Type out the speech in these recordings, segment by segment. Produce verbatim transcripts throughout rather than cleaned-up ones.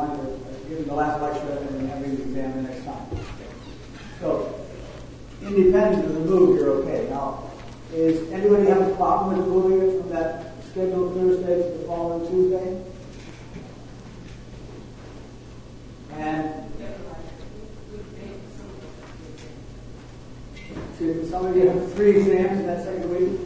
wanted to give the last lecture and then having the exam the next time. So, independent of the move, you're okay. Now, is anybody have a problem with moving it from that scheduled Thursday to the following Tuesday? And so some of you have three exams in that second week?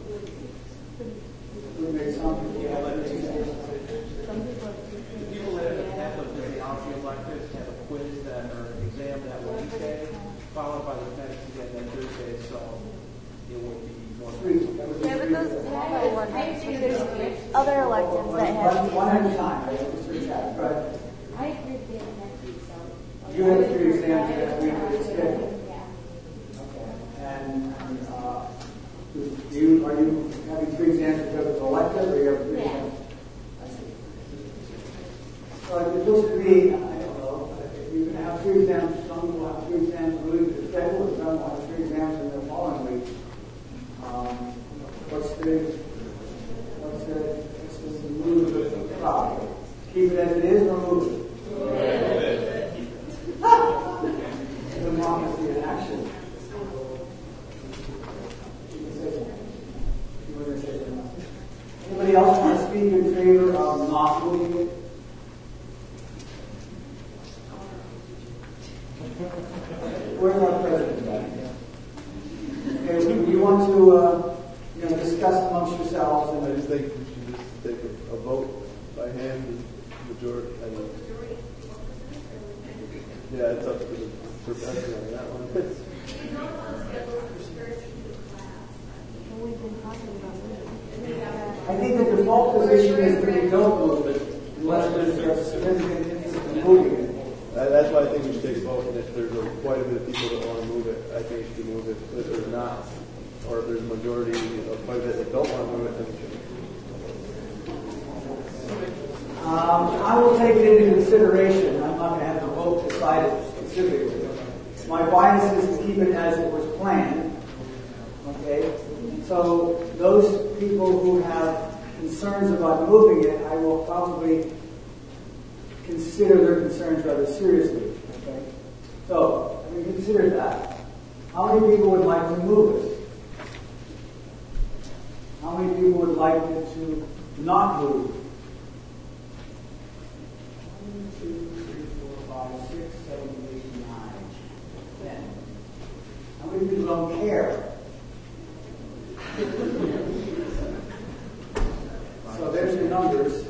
We make some people have like two exams. The people that have the option like this have a quiz that or an exam that Wednesday, followed by the medics again that Thursday, so it will be more free. Yeah, but those other ones, but there's other electives that have. One at a time, I just reach out, right? I agree with the next week, so. You have three exams next week with the schedule. Yeah. Okay. And, uh, do you, are you having three exams because it's elective, or you have three Yeah. exams? I see. So it looks to me, I don't know, if you can have three exams, some people have three exams moving to the schedule, and some will have three exams in the following week. Um, what's the, what's the, what's the move of the problem? Keep it as it is or move it? Democracy in action. Anybody else want to speak in favor of not moving it? Where's our president back here? Okay, you want to uh, you know, discuss amongst yourselves and I just think we should just take a, a vote by hand, the majority. I mean, yeah, it's up to the professor on that one. We've been talking about it. I think the default position is that we don't move it unless there's a significant interest in moving it. Uh, that's why I think we should take a vote, and if there's a, quite a bit of people that want to move it, I think we should move it. If there's not, or if there's a majority of quite a bit that don't want to move it, then we should. Um, I will take it into consideration. I'm not going to have the vote decided specifically. My bias is to keep it as it was planned. Okay? So those people who have concerns about moving it, I will probably consider their concerns rather seriously. Okay? So, I mean, consider that. How many people would like to move it? How many people would like it to not move? One, two, three, four, five, six, seven, eight, nine, ten. How many people don't care? So there's your numbers.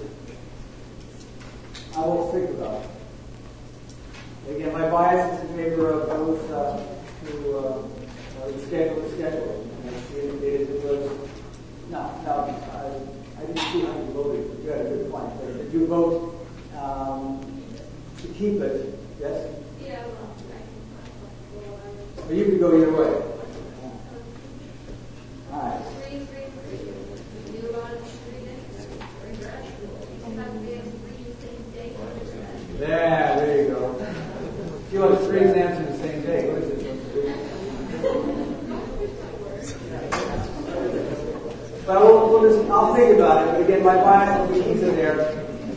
I will think about it. Again, my bias is in favor of those uh, who uh, uh, schedule the schedule. And I indicated it was no, no. I, I didn't see how you voted. You had a good point there. Did you vote um, to keep it? Yes. Yeah, well, Or you could go either way. All right. three, three, three. You about three days? You have to be able to read the same day. There, there you go. You have three exams in the same day. What is it supposed to do? Well, we'll, we'll just, I'll think about it. But again, my bias will be keep it there.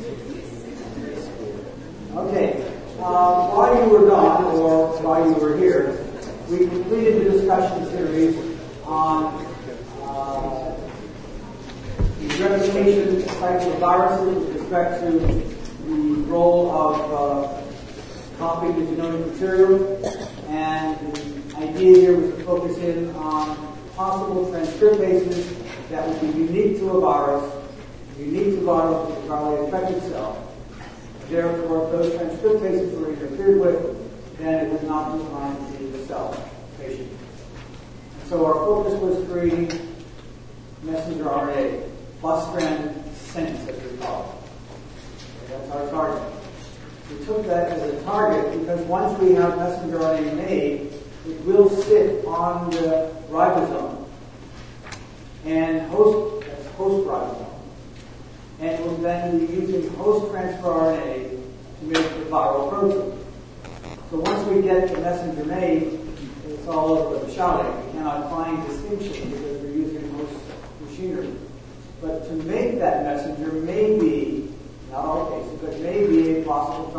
Okay. Uh, while you were gone, or while you were here, we completed the discussion series on uh, the replication cycle of viruses with respect to the role of uh, copying the genomic material, and the idea here was to focus in on possible transcriptases that would be unique to a virus, unique to viruses that probably affected cell. Therefore, if those transcriptases were interfered with, then it would not be harmed to the cell patient. So our focus was creating messenger R N A, plus strand sentence, as we call it. Okay, that's our target. We took that as a target because once we have messenger R N A made, it will sit on the ribosome and host, that's host ribosome, and will then be using host transfer R N A to make the viral protein. So once we get the messenger made, it's all over the shouting. We cannot find distinction because we're using host machinery. But to make that messenger may be, not all cases, but may be a possible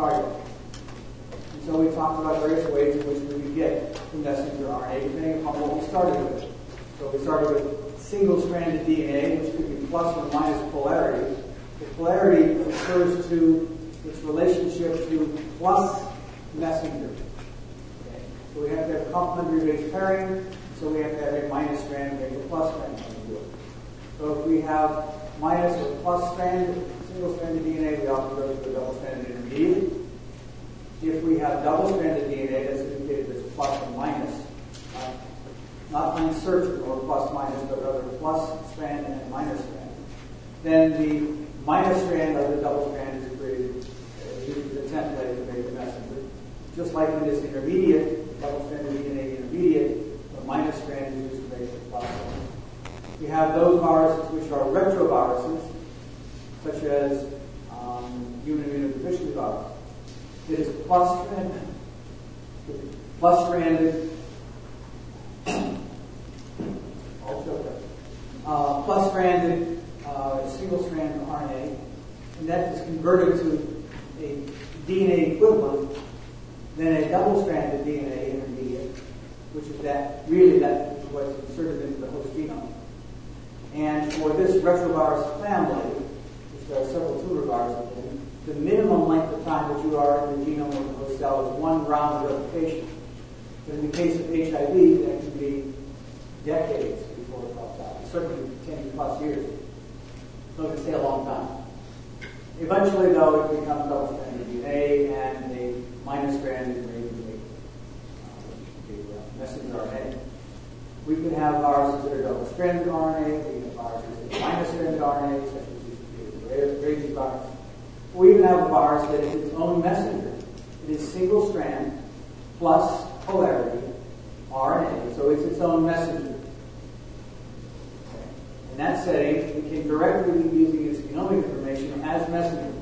talked about various ways in which we could get the messenger R N A, depending upon what we started with. So we started with single-stranded D N A, which could be plus or minus polarity. The polarity refers to its relationship to plus messenger. Okay. So we have to have complementary base pairing, so we have to have a minus strand and a plus strand coming to it. So if we have minus or plus strand, single-stranded D N A, we often go to a double-stranded intermediate. If we have double-stranded D N A, that's indicated as plus or minus. Uh, not uncertain or plus minus, but rather plus strand and minus strand. Then the minus strand of the double strand is created uh, using the template to make the messenger. Just like in this intermediate, double-stranded D N A intermediate, the minus strand is used to make the plus strand. We have those viruses which are retroviruses, such as um, human immunodeficiency virus. It is plus stranded, plus stranded, uh, plus stranded uh, single strand R N A, and that is converted to a D N A equivalent, then a double stranded D N A intermediate, which is that really that is what's inserted into the host genome. And for this retrovirus family, which there are several tumor viruses in, the minimum length of time that you are in the genome of the host cell is one round of replication. But in the case of H I V, that can be decades before it pops out. Certainly ten plus years. So it can stay a long time. Eventually, though, it becomes double-stranded D N A, and a minus strand is made into a uh, messenger R N A. We can have viruses that are double-stranded R N A. We can have viruses that are minus-stranded R N A, such as the rabies virus. We even have a virus that is its own messenger. It is single-strand plus polarity R N A, so it's its own messenger. In that setting, we can directly be using its genomic information as messenger.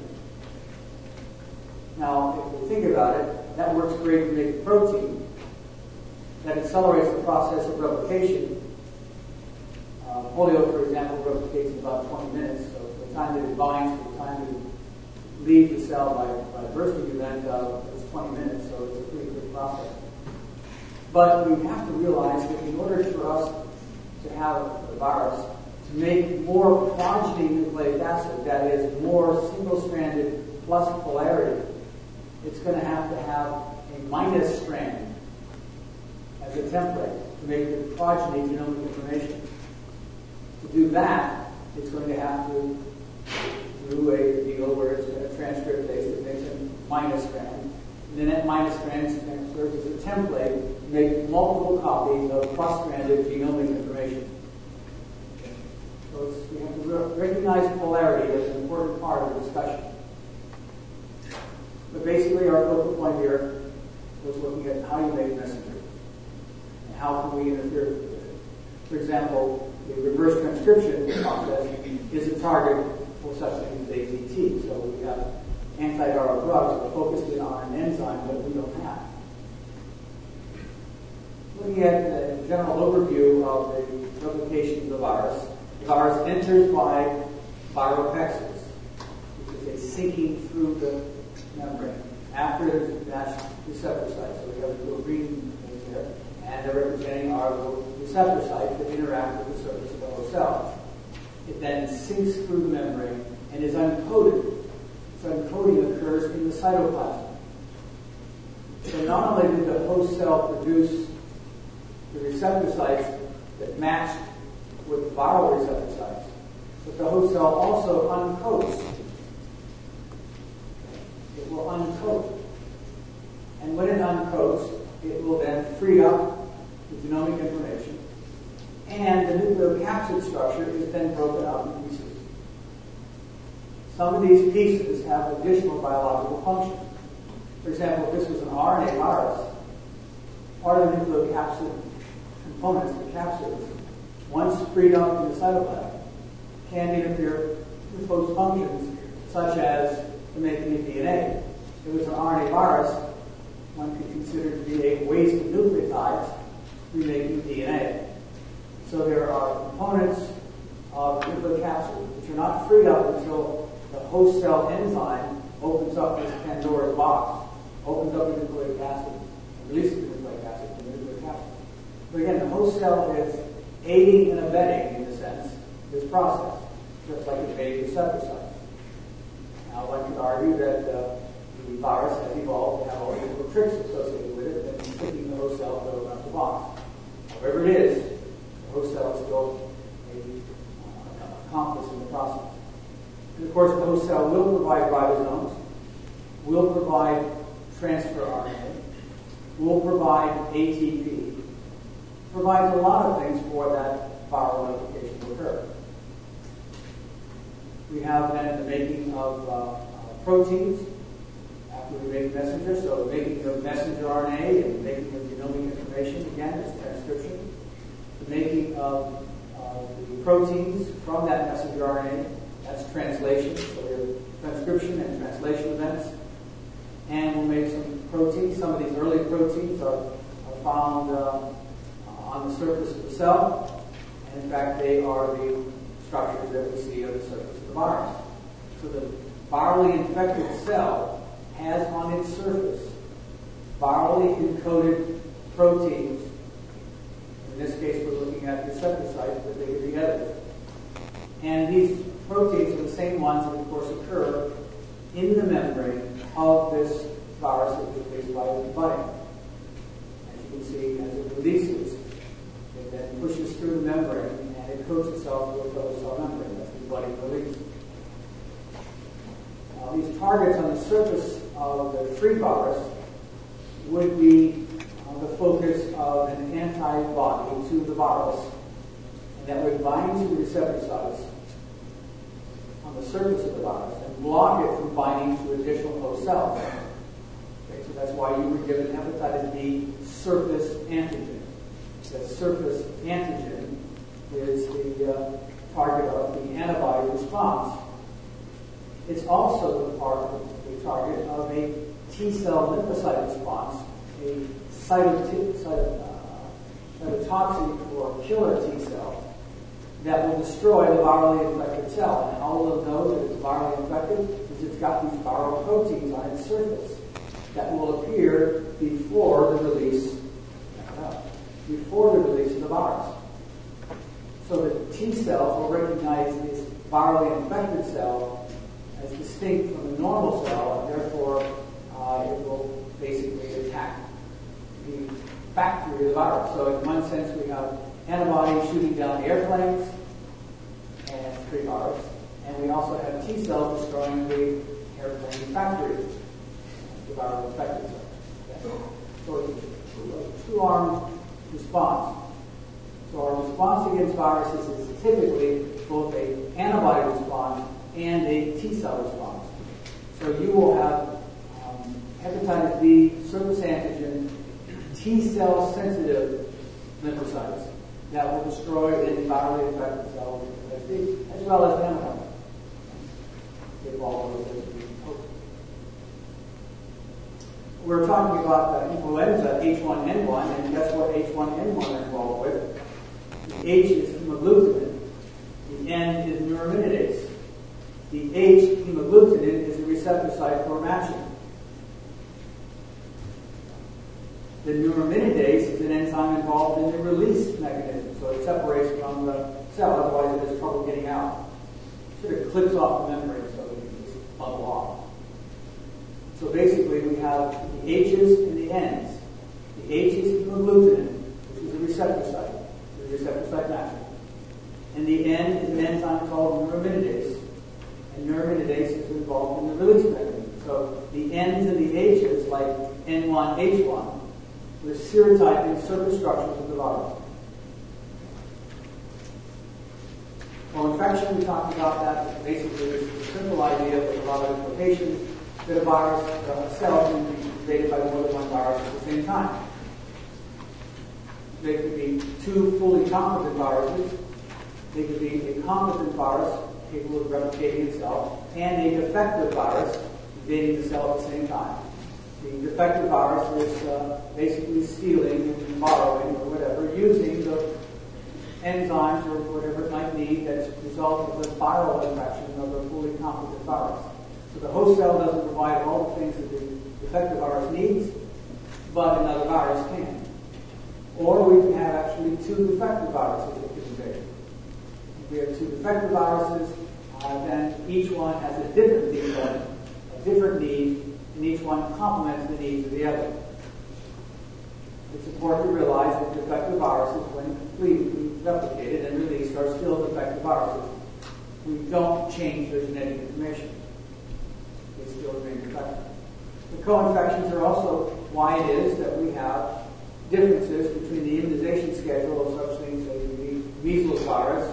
Now, if we think about it, that works great to make a protein that accelerates the process of replication. Uh, polio, for example, replicates in about twenty minutes, so the time that it binds to the time that it leaves the cell by, by bursting event uh, is twenty minutes, so it's a pretty quick process. But we have to realize that in order for us to have the virus, to make more progeny nucleic acid, that is, more single-stranded plus polarity, it's going to have to have a minus strand as a template to make the progeny genomic information. To do that, it's going to have to do a deal where it's a transcriptase that makes a minus strand. And then that minus strand serves as a template to make multiple copies of plus-stranded genomic information. So it's, we have to re- recognize polarity as an important part of the discussion. But basically, our focal point here was looking at how you make messenger and how can we interfere with it. For example, the reverse transcription process is a target for such things as A Z T. So we have antiviral drugs that focus in on an enzyme that we don't have. Looking at the general overview of the replication of the virus, the virus enters by viropexis, which is a sinking through the membrane after it has matched receptor sites. So we have the little green things there, and they're representing our little receptor sites that interact with the surface of the host cell. It then sinks through the membrane and is uncoated. So uncoating occurs in the cytoplasm. So not only did the host cell produce the receptor sites that matched with viral receptor sites, but the host cell also uncoats. It will uncoat. And when it uncoats, it will then free up the genomic information, and the nucleocapsid structure is then broken up in pieces. Some of these pieces have additional biological function. For example, if this was an R N A virus, part of the nucleocapsid components, the capsids, once freed up in the cytoplasm, can interfere with host functions such as the making of D N A. If it was an R N A virus, one could consider to be a waste of nucleotides remaking D N A. So there are components of the nucleocapsid which are not freed up until the host cell enzyme opens up this Pandora's box, opens up the nucleic acid, and releases the nucleic acid from the nucleic acid. But again, the host cell is aiding and abetting, in a sense, this process, just like it made receptor sites. Now, one could argue that uh, the virus has evolved to have all these little tricks associated with it, and sticking the host cell to around the box. However it is, the host cell is still a uh, accomplice in the process. And of course, the host cell will provide ribosomes, will provide transfer R N A, will provide A T P, provides a lot of things for that viral replication to occur. We have then the making of uh, uh, proteins after we make messengers, so the making of messenger R N A and the making of genomic information, again, is transcription. The making of uh, the proteins from that messenger R N A, that's translation, so we have transcription and translation events. And we'll make some proteins. Some of these early proteins are, are found uh, on the surface of the cell, and in fact they are the structures that we see on the surface of the virus. So the virally infected cell has on its surface virally encoded proteins. In this case we're looking at receptor sites, but they could be edited. And these proteins are the same ones that of course occur in the membrane of this virus that is released by the budding. As you can see, as it releases, it then pushes through the membrane and it coats itself with a cell membrane. That's the budding release. Now, these targets on the surface of the free virus would be uh, the focus of an antibody to the virus, and that would bind to the receptor sites on the surface of the virus and block it from binding to additional host cells. Okay, so that's why you were given hepatitis B surface antigen. That surface antigen is the uh, target of the antibody response. It's also the part of the target of a T cell lymphocyte response, a cytot- cytot- uh, cytotoxic or killer T cell that will destroy the virally infected cell. And all we'll know that it's virally infected is it's got these viral proteins on its surface that will appear before the release, uh, before the release of the virus. So the T cells will recognize this virally infected cell as distinct from the normal cell, and therefore uh, it will basically attack the factory of the virus. So in one sense we have antibodies shooting down airplanes and free virus, and we also have T cells destroying the airplane factory, the viral infected cell. Okay? So it's a two-armed response. So our response against viruses is typically both an antibody response and a T cell response. So you will have um, hepatitis B surface antigen T cell sensitive lymphocytes that will destroy any virally infected cells with hepatitis B, as well as antibodies. If all of those things are okay. We're talking about uh, influenza H one N one, and guess what H one N one is involved with? The H is hemagglutinin. The N is neuraminidase. The H, hemagglutinin, is a receptor site for matching. The neuraminidase is an enzyme involved in the release mechanism, so it separates from the cell, otherwise it has trouble getting out. Sort of clips off the membrane so it can just bubble off. So basically we have the H's and the N's. The H is hemagglutinin, which is a receptor site, the receptor site matching. And the N is an enzyme called neuraminidase. And neuraminidase is involved in the release mechanism. So the N's and the H's, like N one H one, the serotyping surface structures of the virus. Well, infection, we talked about that. Basically, it's a simple idea with a lot of implications that a virus, a cell can be invaded by more than one virus at the same time. They could be two fully competent viruses. They could be a competent virus capable of replicating itself, and a defective virus invading the cell at the same time. The defective virus is uh, basically stealing and borrowing or whatever, using the enzymes or whatever it might need that's a result of the viral infection of a fully competent virus. So the host cell doesn't provide all the things that the defective virus needs. but another virus can. Or we can have actually two defective viruses that can invade. If we have two defective viruses, uh, then each one has a different defect, a different need, and each one complements the needs of the other. It's important to realize that defective viruses, when completely replicated and released, are still defective viruses. We don't change their genetic information. They still remain defective. The co-infections are also why it is that we have differences between the immunization schedule of such things as the measles virus,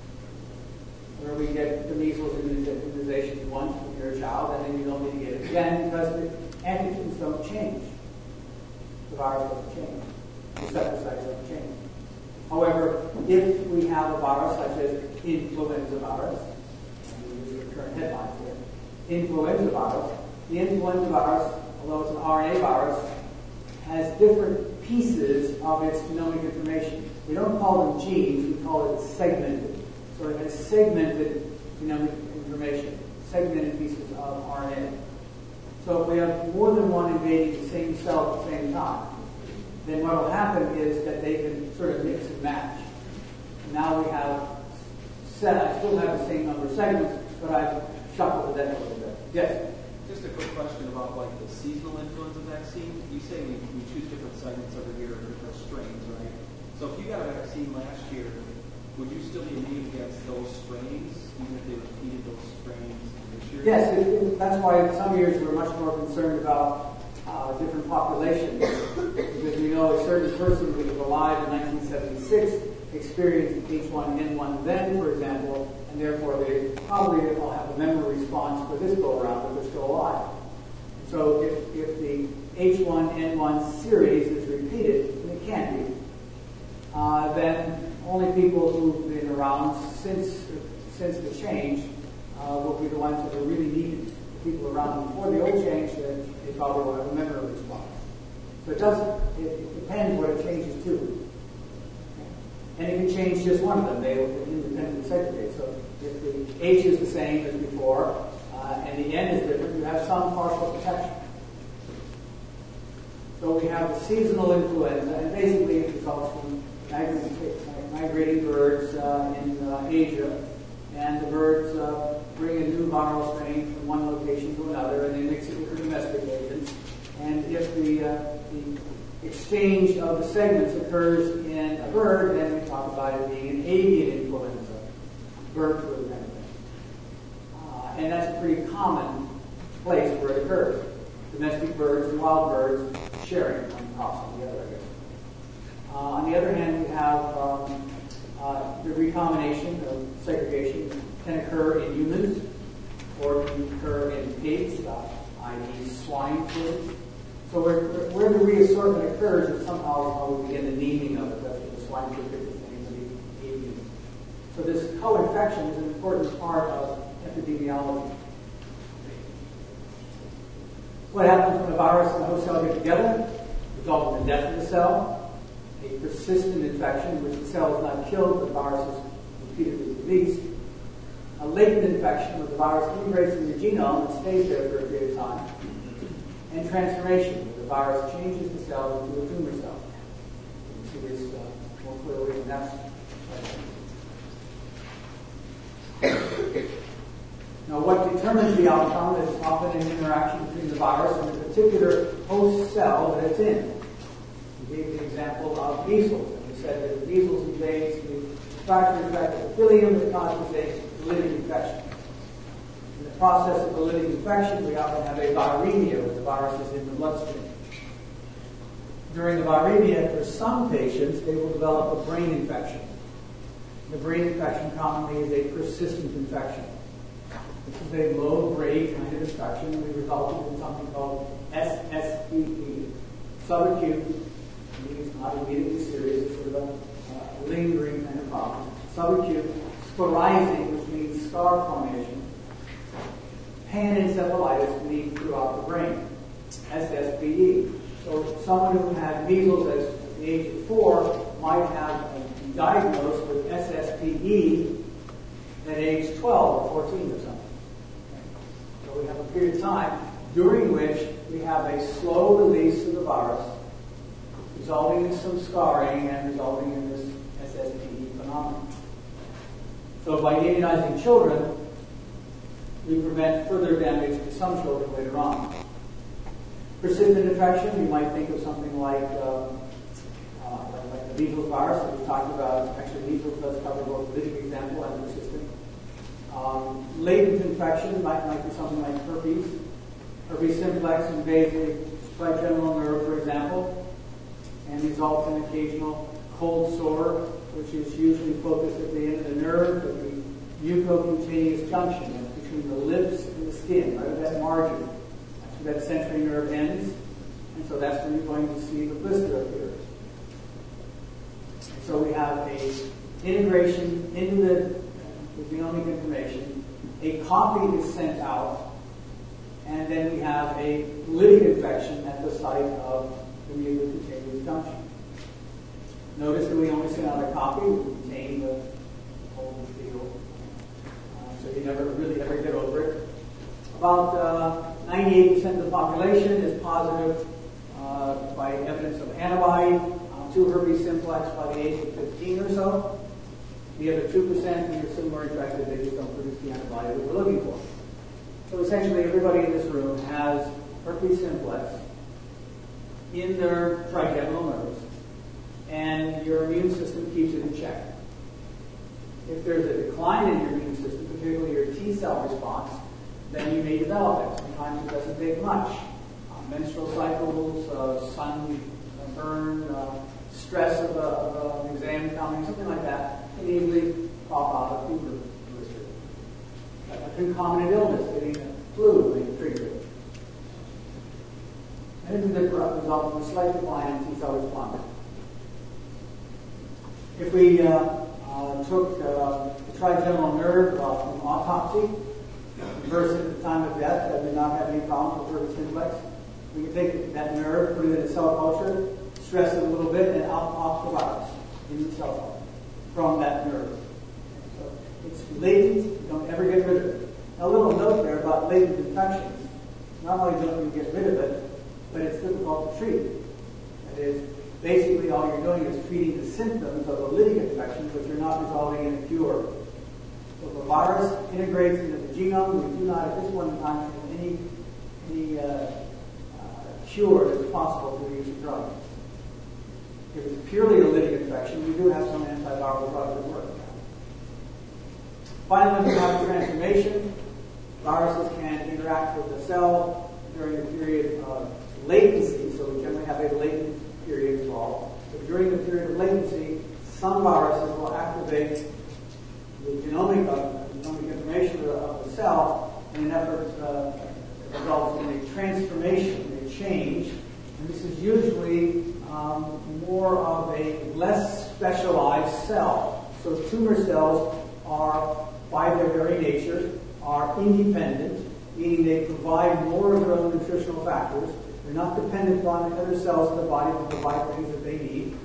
where we get the measles immunization once when you're a child, and then you don't need to get it again because the antigens don't change. The virus doesn't change. The receptor sites don't change. However, if we have a virus such as influenza virus, and these are the current headlines here, influenza virus, the influenza virus, although it's an R N A virus, has different pieces of its genomic information. We don't call them genes, we call it segmented. So it has segmented genomic information, segmented pieces of R N A. So if we have more than one invading the same cell at the same time, then what will happen is that they can sort of mix and match. Now we have set, I still have the same number of segments, but I've shuffled the deck a little bit. Yes? Just a quick question about like the seasonal influenza vaccine. You say we, we choose different segments over here, different strains, right? So if you got a vaccine last year, would you still be immune against those strains, even if they repeated those strains this year? Yes, it, it, that's why in some years we're much more concerned about uh, different populations. Because we know a certain person who was alive in nineteen seventy-six experienced H one N one then, for example, and therefore they probably will have a memory response for this go-around, but they're still alive. So if, if the H one N one series is repeated, and it can be, uh, then only people who've been around since since the change uh, will be the ones that are really needed. The people around before the old change, then they probably will have a memory response. So it doesn't, it, it depends what it changes to. And it can change just one of them. They will independently segregate. So if the H is the same as before, uh, and the N is different, you have some partial protection. So we have the seasonal influenza, and basically it results from migrating birds uh, in uh, Asia, and the birds uh, bring a new viral strain from one location to another, and they mix it with the domestic agents. And if the, uh, the exchange of the segments occurs in a bird, then we talk about it being an avian influenza, bird flu kind of thing. Uh, and that's a pretty common place where it occurs. Domestic birds and wild birds sharing one cross on the other, I guess. Uh, on the other hand, we have um, uh, the recombination of segregation can occur in humans or can occur in pigs, uh, that is swine flu. So where, where the reassortment occurs is somehow how we begin the naming of it. That's what the swine flu pigs name of the avian. So this co-infection is an important part of epidemiology. What happens when a virus and a host cell get together? Results in the death of the cell. A persistent infection in which the cell is not killed, but the virus is repeatedly released. A latent infection where the virus integrates in the genome and stays there for a period of time. And transformation, where the virus changes the cell into a tumor cell. You can see this uh, more clearly in that slide. Now, what determines the outcome is often an interaction between the virus and the particular host cell that it's in. We gave the example of measles, and we said that measles invades the refractory tract epithelium that causes a lytic infection. In the process of a lytic infection, we often have a viremia, where the virus is in the bloodstream. During the viremia, for some patients, they will develop a brain infection. The brain infection commonly is a persistent infection. This is a low-grade kind of infection, and we resulted in something called S S P E, subacute. It's not immediately serious, it's sort of a uh, lingering kind of problem. Subacute, sporizing, which means scar formation. Panencephalitis can be throughout the brain, S S P E. So someone who had measles at the age of four might have been diagnosed with S S P E at age twelve or fourteen or something. So we have a period of time during which we have a slow release of the virus resulting in some scarring and resulting in this S S T E phenomenon. So by immunizing children, we prevent further damage to some children later on. Persistent infection, you might think of something like, uh, uh, like, like the measles virus that we talked about. Actually, measles does cover both the lytic example and persistent. Um, latent infection might, might be something like herpes. Herpes simplex invades the trigeminal nerve, for example, and results in occasional cold sore, which is usually focused at the end of the nerve, at the mucocutaneous junction between the lips and the skin, right at that margin. That's where that sensory nerve ends, and so that's when you're going to see the blister appear. And so we have a integration into the, the genomic information. A copy is sent out, and then we have a lytic infection at the site of the mucocutaneous junction. Notice that we only send out a copy. We contain the whole field. Uh, so you never really ever get over it. About uh, ninety-eight percent of the population is positive uh, by evidence of antibody uh, to herpes simplex by the age of fifteen or so. The other two percent, we assume are infected, they just don't produce the antibody that we're looking for. So essentially everybody in this room has herpes simplex in their trigeminal nerves, and your immune system keeps it in check. If there's a decline in your immune system, particularly your T cell response, then you may develop it. Sometimes it doesn't take much. Uh, menstrual cycles, uh, sun burn, uh, stress of, a, of a, an exam coming, something like that, can easily pop out a fever blister. A concomitant illness, getting a flu may trigger it. And this is the result of a slight decline in T cell response. If we uh, uh, took uh, the trigeminal nerve uh, from autopsy, versus at the time of death that did not have any problems with herpes simplex, we can take that nerve, put it in a cell culture, stress it a little bit, and out pops the virus in the cell phone from that nerve. So it's latent, you don't ever get rid of it. Now, a little note there about latent infections. Not only don't you get rid of it, but it's difficult to treat. That is, basically all you're doing is treating the symptoms of a lytic infection, but you're not resulting in a cure. So if a virus integrates into the genome, we do not at this point in time have any, any uh, uh, cure that's possible through the use of drugs. If it's purely a lytic infection, we do have some antiviral drugs that work. Finally, we have transformation. Viruses can interact with the cell during the period of latency, so we generally have a latent period involved. But during the period of latency, some viruses will activate the genomic, uh, genomic information of the, of the cell in an effort uh, that results in a transformation, a change. And this is usually um, more of a less specialized cell. So tumor cells are, by their very nature, are independent, meaning they provide more of their own nutritional factors. They're not dependent on other cells in the body to provide things that they need.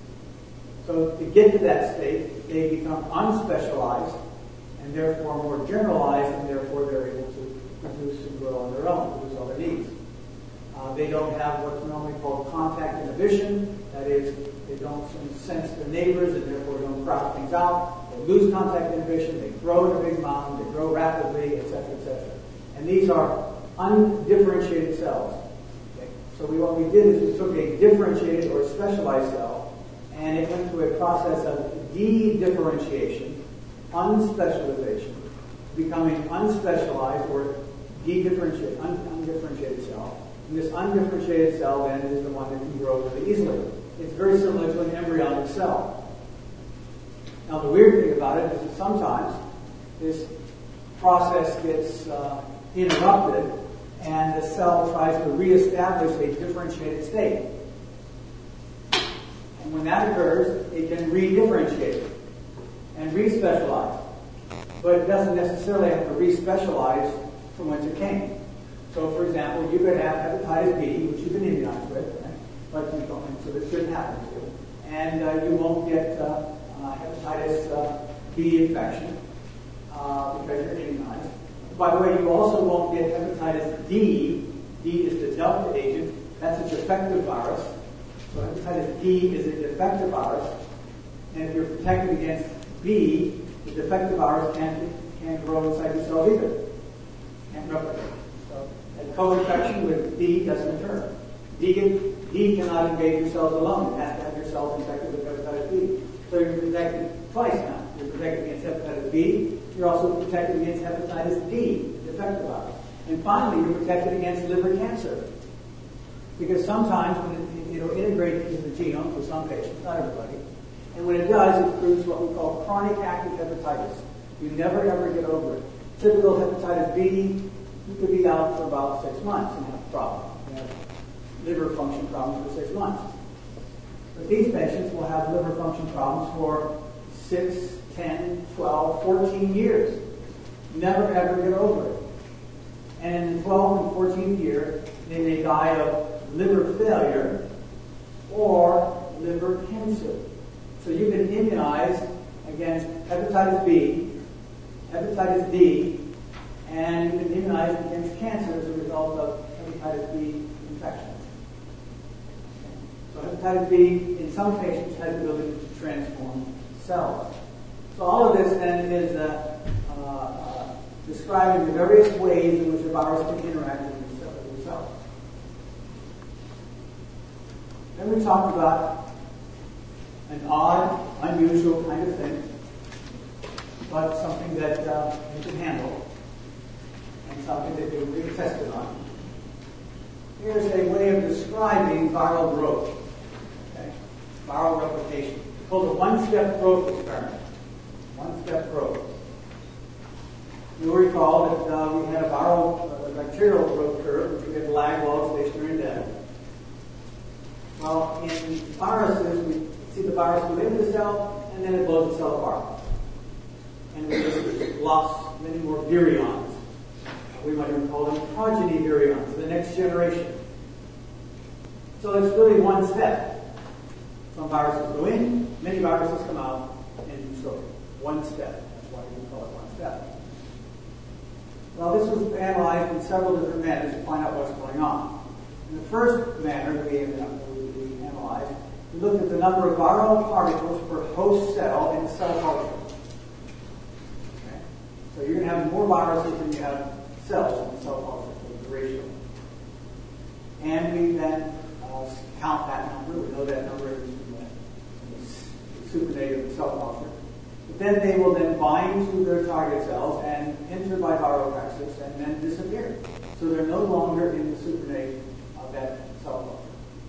So to get to that state, they become unspecialized and therefore more generalized, and therefore they're able to produce and grow on their own, produce all their needs. Uh, they don't have what's normally called contact inhibition. That is, they don't sense the neighbors and therefore don't crowd things out. They lose contact inhibition. They grow in a big mountain. They grow rapidly, et cetera, et cetera. And these are undifferentiated cells. Okay? So we, what we did is we took a differentiated or specialized cell, and it went through a process of de-differentiation, unspecialization, becoming unspecialized or de-differentiated, un- undifferentiated cell. And this undifferentiated cell then is the one that can grow really easily. It's very similar to an embryonic cell. Now the weird thing about it is that sometimes this process gets uh, interrupted and the cell tries to reestablish a differentiated state. And when that occurs, it can re-differentiate and re-specialize. But it doesn't necessarily have to re-specialize from whence it came. So, for example, you could have hepatitis B, which you've been immunized with, right? But you don't, so this shouldn't happen to you. And uh, you won't get uh, uh, hepatitis uh, B infection uh, because you're immunized. By the way, you also won't get hepatitis D. D is the delta agent. That's a defective virus. So hepatitis D is a defective virus, and if you're protected against B, the defective virus can't, can't grow inside your cells either. Can't replicate. So a co-infection with D doesn't occur. D, can, D cannot invade your cells alone. It has to have your cells infected with hepatitis B. So you're protected twice now. You're protected against hepatitis B. You're also protected against hepatitis D, the defective virus. And finally, you're protected against liver cancer. Because sometimes when it, it'll integrate into the genome for some patients, not everybody, and when it does, it proves what we call chronic active hepatitis. You never ever get over it. Typical hepatitis B, you could be out for about six months and have a problem. You have liver function problems for six months. But these patients will have liver function problems for six, ten, twelve, fourteen years. Never ever get over it. And in the twelfth and fourteenth year, they may die of liver failure or liver cancer. So you can immunize against hepatitis B, hepatitis D, and you can immunize against cancer as a result of hepatitis B infection. So hepatitis B, in some patients, has the ability to transform cells. So all of this then is uh, uh, uh, describing the various ways in which a virus can interact with the cell. Then we talked about an odd, unusual kind of thing, but something that uh, you can handle, and something that you can be tested on. Here's a way of describing viral growth, okay? Viral replication. It's called a one-step growth experiment. One-step growth. You'll recall that uh, we had a viral uh, bacterial growth curve, which we had lag log, stationary, and dead. Well, in viruses, we see the virus go into the cell, and then it blows itself apart. And we just lost many more virions. We might even call them progeny virions, the next generation. So it's really one step. Some viruses go in, many viruses come out, and so one step. That's why we call it one step. Well, this was analyzed in several different manners to find out what's going on. In the first manner that we, we analyzed, we looked at the number of viral particles per host cell in cell culture. Okay? So you're going to have more viruses than you have cells in the cell culture, so the ratio. And we then uh, count that number. We know that number is in the supernative cell culture. But then they will then bind to their target cells and enter by viral vectors and then disappear. So they're no longer in the supernate of that cell culture.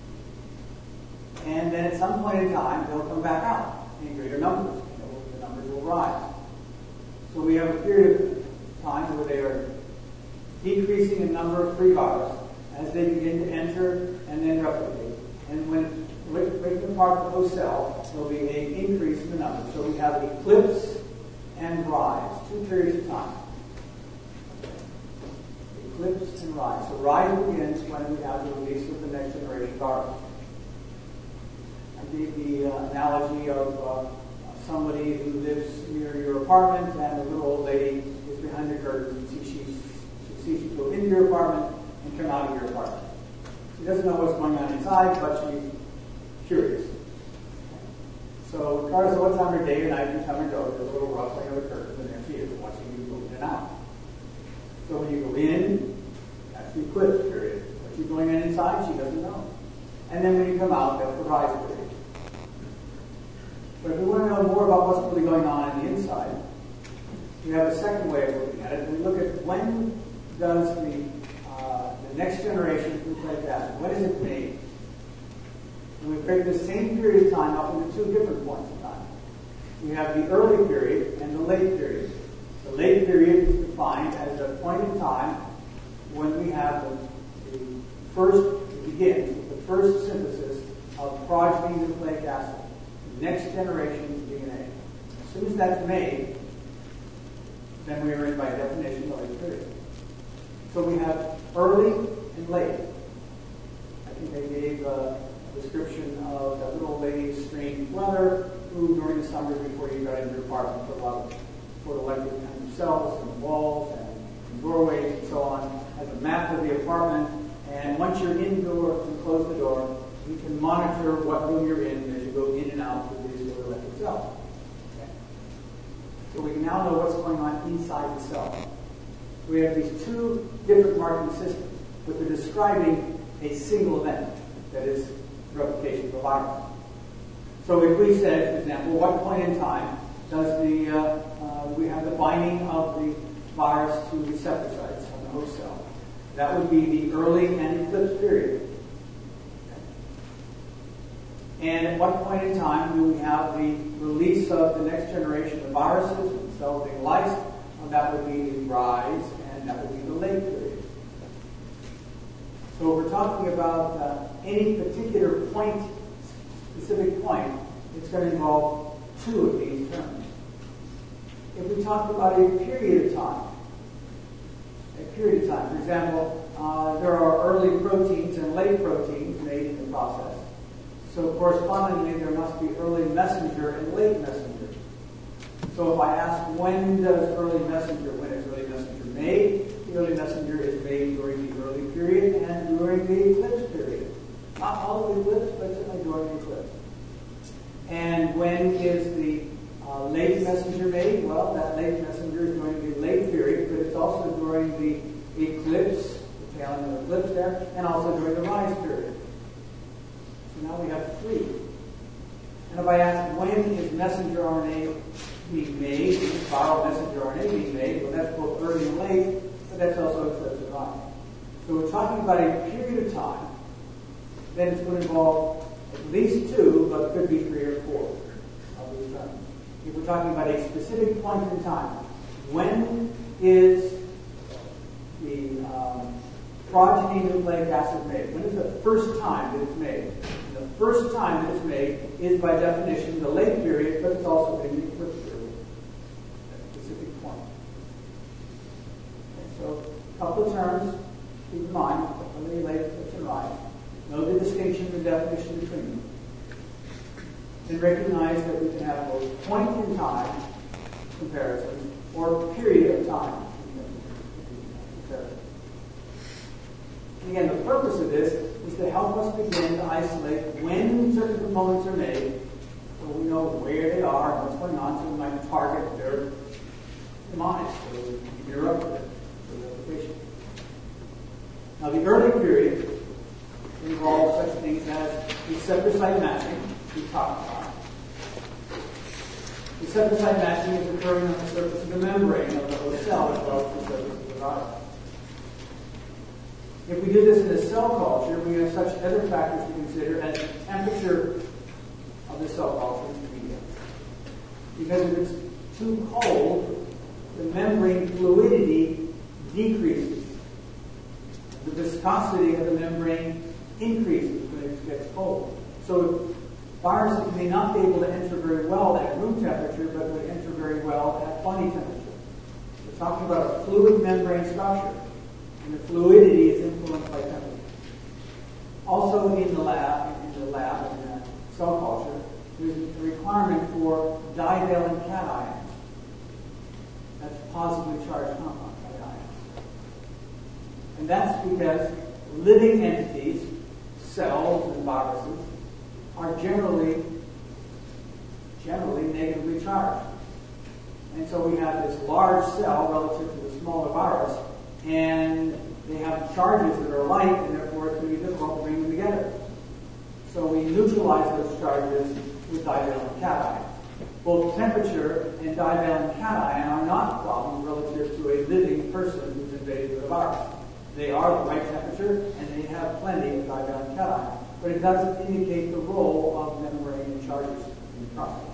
And then at some point in time, they'll come back out in greater numbers. The numbers will rise. So we have a period of time where they are decreasing in number of free virus as they begin to enter and then replicate. And when it breaks apart the host cell, there will be an increase in the number. So we have eclipse and rise, two periods of time. Eclipse and rise. So rise begins when we have the release of the next generation virus. I gave the uh, analogy of uh, somebody who lives near your apartment and the little old lady is behind the curtain. You see she's, she sees you go into your apartment and come out of your apartment. She doesn't know what's going on inside, but she's curious. So regardless of what time of day or night you come and go, there's a little rustling of the curtains and there she is watching you go in and out. So when you go in, that's the eclipse period. What you're going on inside, she doesn't know. And then when you come out, that's the rise period. But if we want to know more about what's really going on on the inside, we have a second way of looking at it. We look at when does the, uh, the next generation nucleic acid, when is it made? And we break the same period of time up into two different points in time. We have the early period and the late period. The late period is defined as a point in time when we have the, the first, it begins with the first synthesis of progeny nucleic acid, the next generation D N A. As soon as that's made, then we are in by definition the late period. So we have early and late. I think they gave a description of that little lady's strange weather who during the summer before you got into your apartment put a lot of photoelectric kinds of cells in the walls and in doorways and so on, has a map of the apartment, and once you're indoors and close the door, We can monitor what room you're in as you go in and out through these little electric cells. Okay? So we can now know what's going on inside the cell. We have these two different marking systems, but they're describing a single event, that is replication of a virus. So if we said, for example, what point in time does the uh, uh, we have the binding of the virus to receptor sites on the host cell? That would be the early and eclipse period. And at what point in time do we have the release of the next generation of viruses and cells being lysed? Well, that would be the rise, and that would be the late period. So if we're talking about uh, any particular point, specific point, it's going to involve two of these terms. If we talk about a period of time, a period of time, for example, uh, there are early proteins and late proteins made in the process. So correspondingly, there must be early messenger and late messenger. So if I ask, when does early messenger, when is early messenger made? The early messenger is made during the early period and during the eclipse period. Not all of the eclipse, but certainly during the eclipse. And when is the uh, late messenger made? Well, that late messenger is during the late period, but it's also during the eclipse, the tail end of the eclipse there, and also during the rise period. So now we have three. And if I ask, when is messenger R N A being made, is viral messenger R N A being made? Well, that's both early and late, but that's also eclipse and rise. So we're talking about a period of time. Then it's going to involve at least two, but it could be three or four of these terms. If we're talking about a specific point in time, when is the um, progeny nucleic acid made? When is the first time that it's made? And the first time that it's made is by definition the late period, but it's also in the eclipse period, a specific point. Okay, so a couple of terms, keep in mind, early, late, eclipse, and rise. Know the distinction, the definition between them. And recognize that we can have both point in time comparisons or period of time comparisons. And again, the purpose of this is to help us begin to isolate when certain components are made, so we know where they are and what's going on, so we might target their demise, so we can interrupt it for the application. Now, the early period involves such things as receptor site matching, we talked about. Receptor site matching is occurring on the surface of the membrane of the host cell as well as the surface of the virus. If we do this in a cell culture, we have such other factors to consider as the temperature of the cell culture media. Because if it's too cold, the membrane fluidity decreases. The viscosity of the membrane increases when it gets cold. So viruses may not be able to enter very well at room temperature, but would enter very well at body temperature. We're talking about a fluid membrane structure, and the fluidity is influenced by temperature. Also in the lab, in the lab, in the cell culture, there's a requirement for divalent cations. That's positively charged compound cations. And that's because living entities, cells and viruses, are generally generally negatively charged. And so we have this large cell relative to the smaller virus, and they have charges that are light, and therefore it's going to be difficult to bring them together. So we neutralize those charges with divalent cations. Both temperature and divalent cation are not problems relative to a living person who's invaded with a virus. They are the right temperature, and they have plenty of divalent cation. But it doesn't indicate the role of membrane and charges in the process.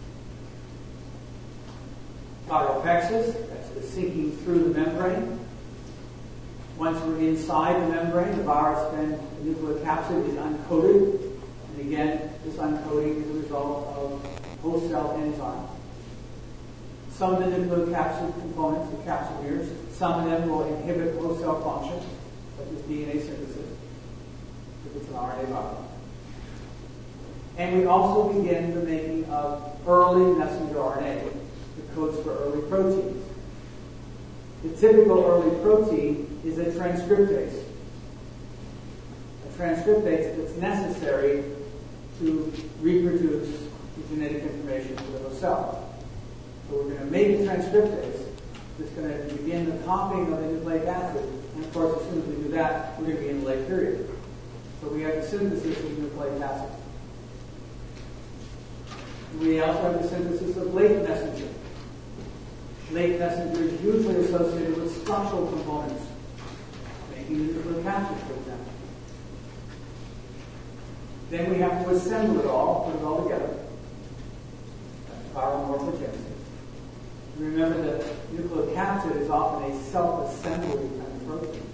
Pyropexis, that's the sinking through the membrane. Once we're inside the membrane, the virus then, the nucleocapsid is uncoated. And again, this uncoating is a result of host cell enzyme. Some of the nucleocapsid components, the capsuleers, some of them will inhibit host cell function, such as D N A synthesis, if it's an R N A virus. And we also begin the making of early messenger R N A, the codes for early proteins. The typical early protein is a transcriptase. A transcriptase that's necessary to reproduce the genetic information for the host cell. So we're going to make a transcriptase that's going to begin the copying of the nucleic acid. And of course, as soon as we do that, we're going to be in the late period. So we have the synthesis of nucleic acid. We also have the synthesis of late messenger. Late messenger is usually associated with structural components, making the nucleic acid, for example. Then we have to assemble it all, put it all together. That's viral morphogenesis. Remember that nucleocapsid is often a self-assembly kind of protein.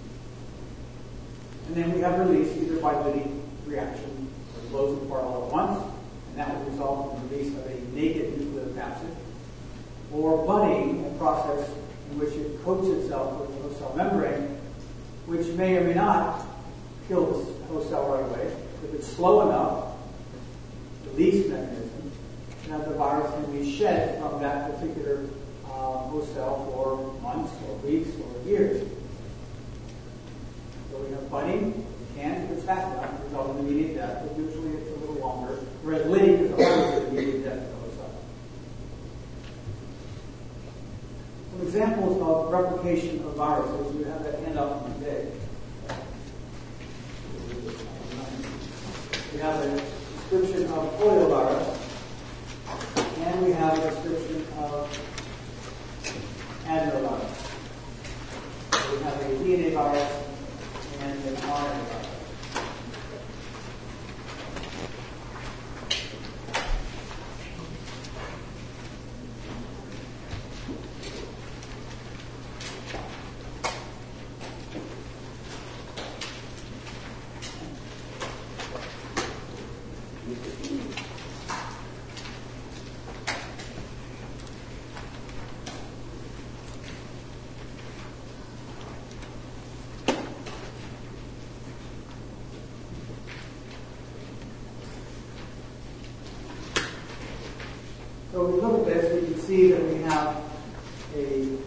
And then we have release either by Liddy reaction or close apart all at once, and that would result in the release of a naked nucleocapsid, or budding, a process in which it coats itself with the host cell membrane, which may or may not kill the host cell right away. If it's slow enough, release mechanism, that the virus can be shed from that particular uh, host cell for months or weeks or years. So we have budding, it can, if it's fast enough, result in immediate death, but usually it's a little longer, whereas Liddy is a harder immediate death of the host cell. Some examples of replication of viruses, you have that handout from today. We have a description of poliovirus, and we have a description of adenovirus. So we have a D N A virus and an R N A virus. So if we look at this, we can see that we have a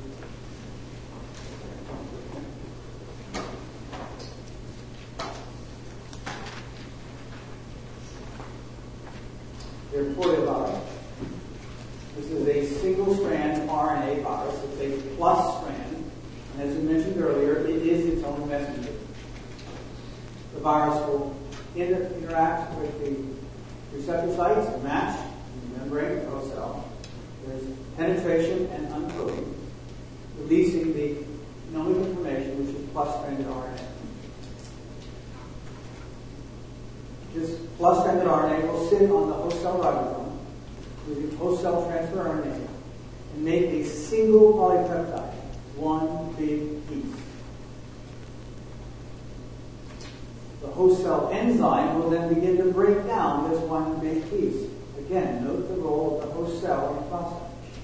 They're poliovirus. This is a single-strand R N A virus. It's a plus strand, and as we mentioned earlier, it is its own messenger. The virus will inter- interact with the receptor sites and match the membrane of the host cell. There's penetration and uncoating, releasing the genomic information, which is plus-stranded R N A. This plus-stranded R N A will sit on the host cell ribosome with the host cell transfer R N A and make a single polypeptide, one big piece. The host cell enzyme will then begin to break down this one big piece. Again, note the role of the host cell in the process.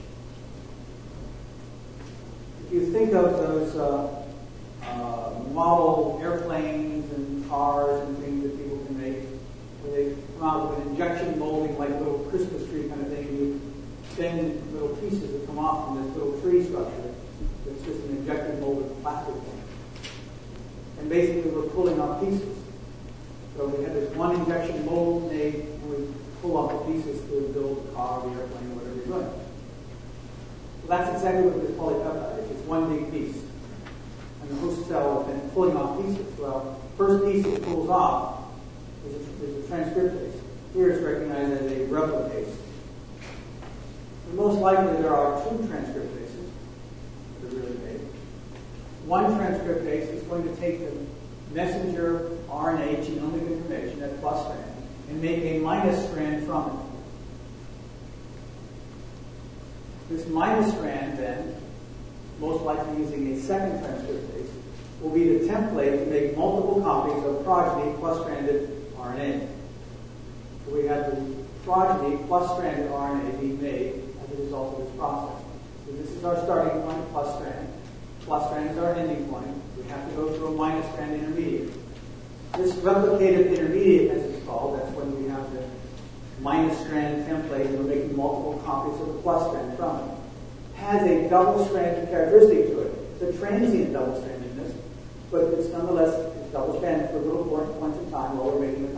If you think of those uh, uh, model airplanes and cars and things that people can make, where they come out with an injection molding like a little Christmas tree kind of thing, you bend little pieces that come off from this little tree structure. It's just an injected molded plastic thing. And basically we're pulling off pieces. So we have this one injection mold made, and we pull off the pieces to build the car, the airplane, whatever you're doing. So that's exactly what this polypeptide is. It's one big piece. And the host cell has been pulling off pieces. Well, first piece it pulls off is a, is a transcriptase. Here it's recognized as a replicase. And most likely there are two transcriptases that are really made. One transcriptase is going to take the messenger R N A genomic information, that plus strand, and make a minus strand from it. This minus strand then, most likely using a second transcriptase, will be the template to make multiple copies of progeny plus-stranded R N A. So we have the progeny plus-stranded R N A being made as a result of this process. So this is our starting point, plus strand. Plus strand is our ending point. We have to go through a minus strand intermediate. This replicated intermediate, as it's called, that's when we have the minus strand template and we're making multiple copies of the plus strand from it, has a double-stranded characteristic to it. It's a transient double-strandedness, but it's nonetheless it's double-stranded for a little point, point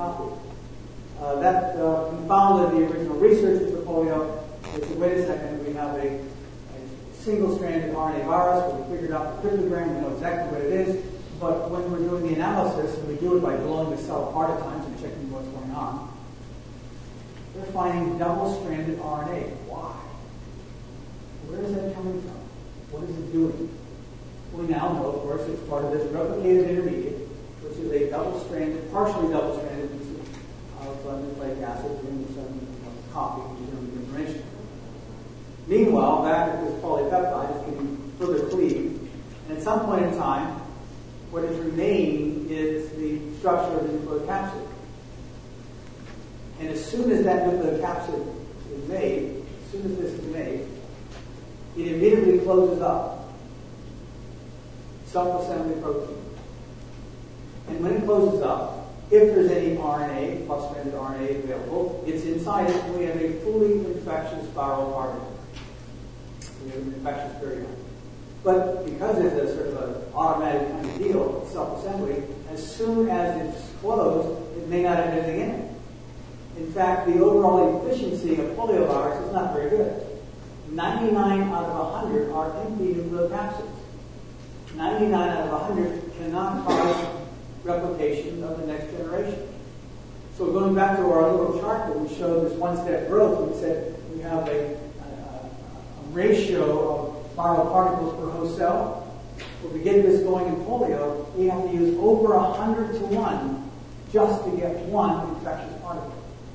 copy. Uh, that uh, confounded the original researchers of polio. They said, wait a second, we have a, a single-stranded R N A virus, but we figured out the cryptogram, we know exactly what it is, but when we're doing the analysis, and we do it by blowing the cell apart at times and checking what's going on, they're finding double-stranded R N A. Why? Where is that coming from? What is it doing? We now know, of course, it's part of this replicated intermediate, which is a double-stranded, partially double-stranded piece of uh, nucleic acid in some uh, copy of genomic information. Meanwhile, back at this polypeptide is getting further cleaved, and at some point in time, what is remaining is the structure of the nucleocapsid. And as soon as that nucleocapsid is made, as soon as this is made, it immediately closes up self-assembly protein. And when it closes up, if there's any R N A, plus-stranded R N A available, it's inside it, and we have a fully infectious viral particle. We have an infectious virion. But because it's a sort of an automatic kind of deal, self-assembly, as soon as it's closed, it may not have anything in it. In fact, the overall efficiency of poliovirus is not very good. ninety-nine out of one hundred are empty nucleocapsids. ninety-nine out of one hundred cannot cause replication of the next generation. So going back to our little chart that we showed, this one-step growth, we said we have a, a, a ratio of viral particles per host cell. If we get this going in polio, we have to use over one hundred to one just to get one infectious particle.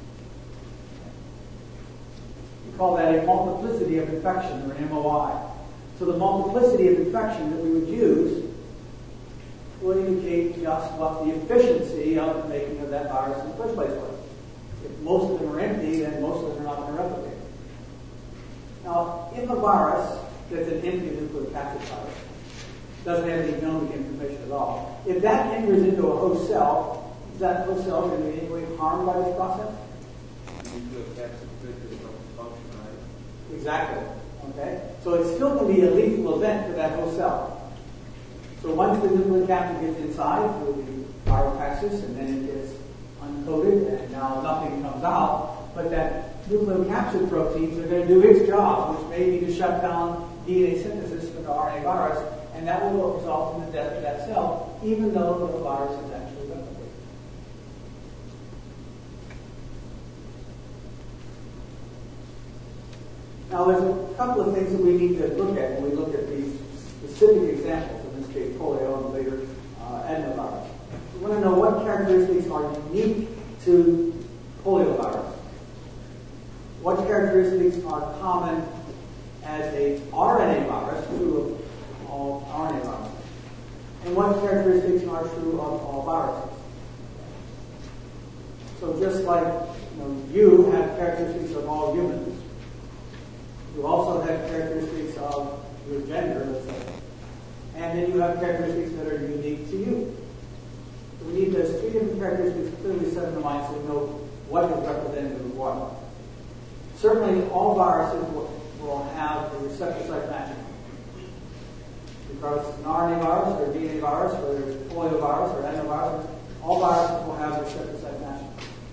We call that a multiplicity of infection, or an M O I. So the multiplicity of infection that we would use will indicate just what the efficiency of the making of that virus in the first place was. If most of them are empty, then most of them are not going to replicate. Now, if a virus that's an empty nucleocapsid virus doesn't have any genomic information at all, if that enters into a host cell, is that host cell going to be in any way harmed by this process? Nucleocapsid could function, right? Exactly. Okay? So it's still going to be a lethal event for that host cell. So once the nucleocapsid gets inside through the viral plexus, and then it gets uncoated, and now nothing comes out, but that nucleocapsid proteins are going to do its job, which may be to shut down D N A synthesis for the R N A virus, and that will result in the death of that cell, even though the virus is actually replicated. Now, there's a couple of things that we need to look at when we look at these specific examples, in this case polio and later uh, adenovirus. We want to know what characteristics are unique to poliovirus. What characteristics are common as a R N A virus, true of all R N A viruses, and what characteristics are true of all viruses. So just like you, know, you have characteristics of all humans, you also have characteristics of your gender, let's say, and then you have characteristics that are unique to you. So we need those three different characteristics clearly set in the mind so we know what is representative of what. Certainly, all viruses will, will have a receptor site matching. Regardless if it's an R N A virus or a D N A virus, whether it's poliovirus or adenovirus, all viruses will have receptor site matching.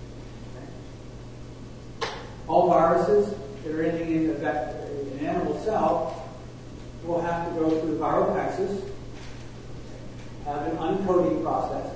Okay? All viruses that are ending in an animal cell will have to go through the viral plexus, have an uncoating process.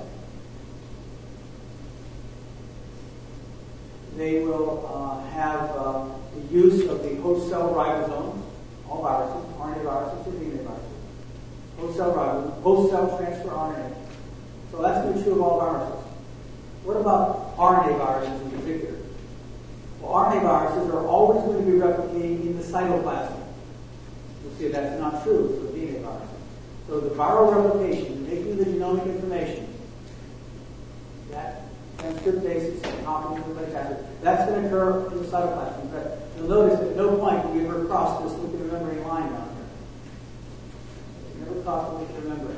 They will uh, have uh, the use of the host cell ribosomes, all viruses, R N A viruses or D N A viruses. Host cell ribosomes, host cell transfer R N A. So that's going to be true of all viruses. What about R N A viruses in particular? Well, R N A viruses are always going to be replicating in the cytoplasm. You'll see that's not true for D N A viruses. So the viral replication, making the genomic information, that transcriptases and copying of nucleic acid, that's going to occur in the cytoplasm. But you'll notice at no point will we ever cross this lipid remembering line down here. We never cross the lipid remembering.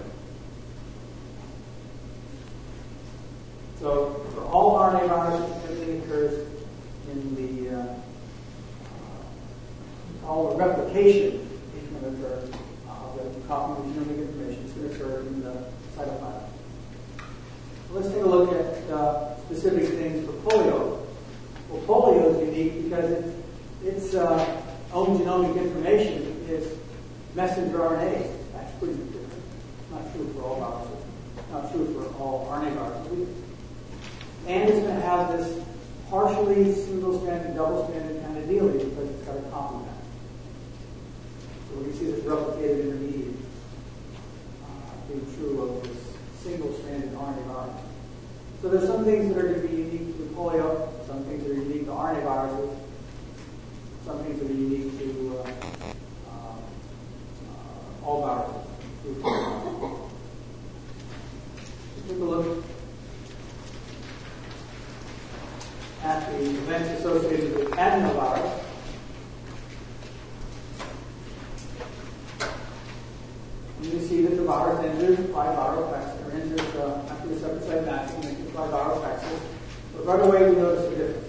So for all R N A viruses, everything occurs in the uh, uh, all the replication is going to occur. Uh, the copying of genomic information is going to occur in the cytoplasm. Let's take a look at uh, specific things for polio. Well, polio is unique because it's, its uh, own genomic information is messenger R N A. That's pretty different. Not true for all viruses. Not true for all R N A viruses. And it's going to have this partially single-stranded, double-stranded kind of dealie because it's got a complement. So we see this replicated intermediate uh, being true of this single-stranded R N A virus. So there's some things that are going to be unique to polio, some things that are unique to R N A viruses, some things that are unique to uh, uh, uh, all viruses. Take a look at the events associated with adenovirus. And you see that the virus enters by viral vector, or enters uh, after the separate site matching, enters by viral vectors. But right away we notice the difference.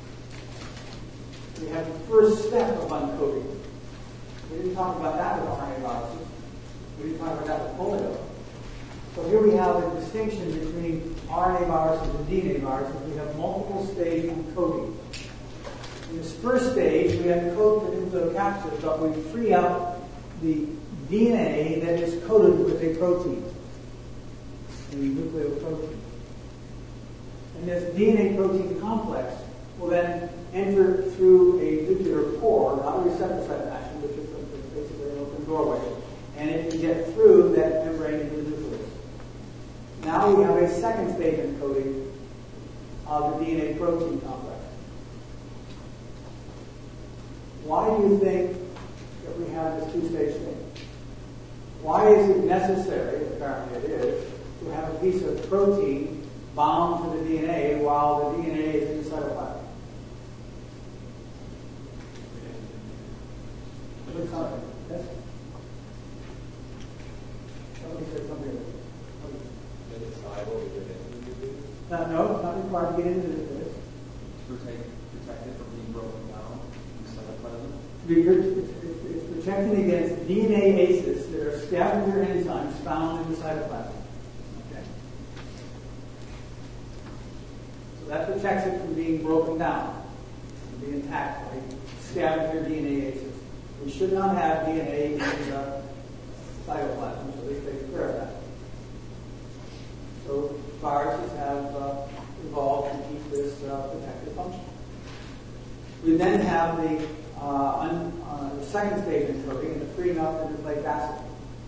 We have the first step of uncoding. We didn't talk about that with R N A viruses. We didn't talk about that with polio. So here we have a distinction between R N A viruses and D N A viruses. We have multiple stage encoding. In this first stage, we encode the nucleocapsid, but we free up the D N A that is coated with a protein, the nucleoprotein. And this D N A protein complex will then enter through a nuclear pore, not a receptor site action, which is basically an open doorway, and it can get through that membrane into the nucleus. Now we have a second stage encoding of the D N A protein complex. Why do you think that we have this two-stage thing? Why is it necessary, apparently it is, to have a piece of protein bound to the D N A while the D N A is in the cytoplasm? Yes? Somebody said something. No, no, it's not required to get into this. Protect, protect it from being broken down in the cytoplasm. It's, it's, it's protecting against D N A aces that are scavenger enzymes found in the cytoplasm. Okay. So that protects it from being broken down, from being attacked by scavenger D N A aces. We should not have D N A in the cytoplasm, so this takes care of that. So viruses have uh, evolved to keep this uh, protective function. We then have the, uh, un, uh, the second stage encoding and the freeing up of nucleic acid.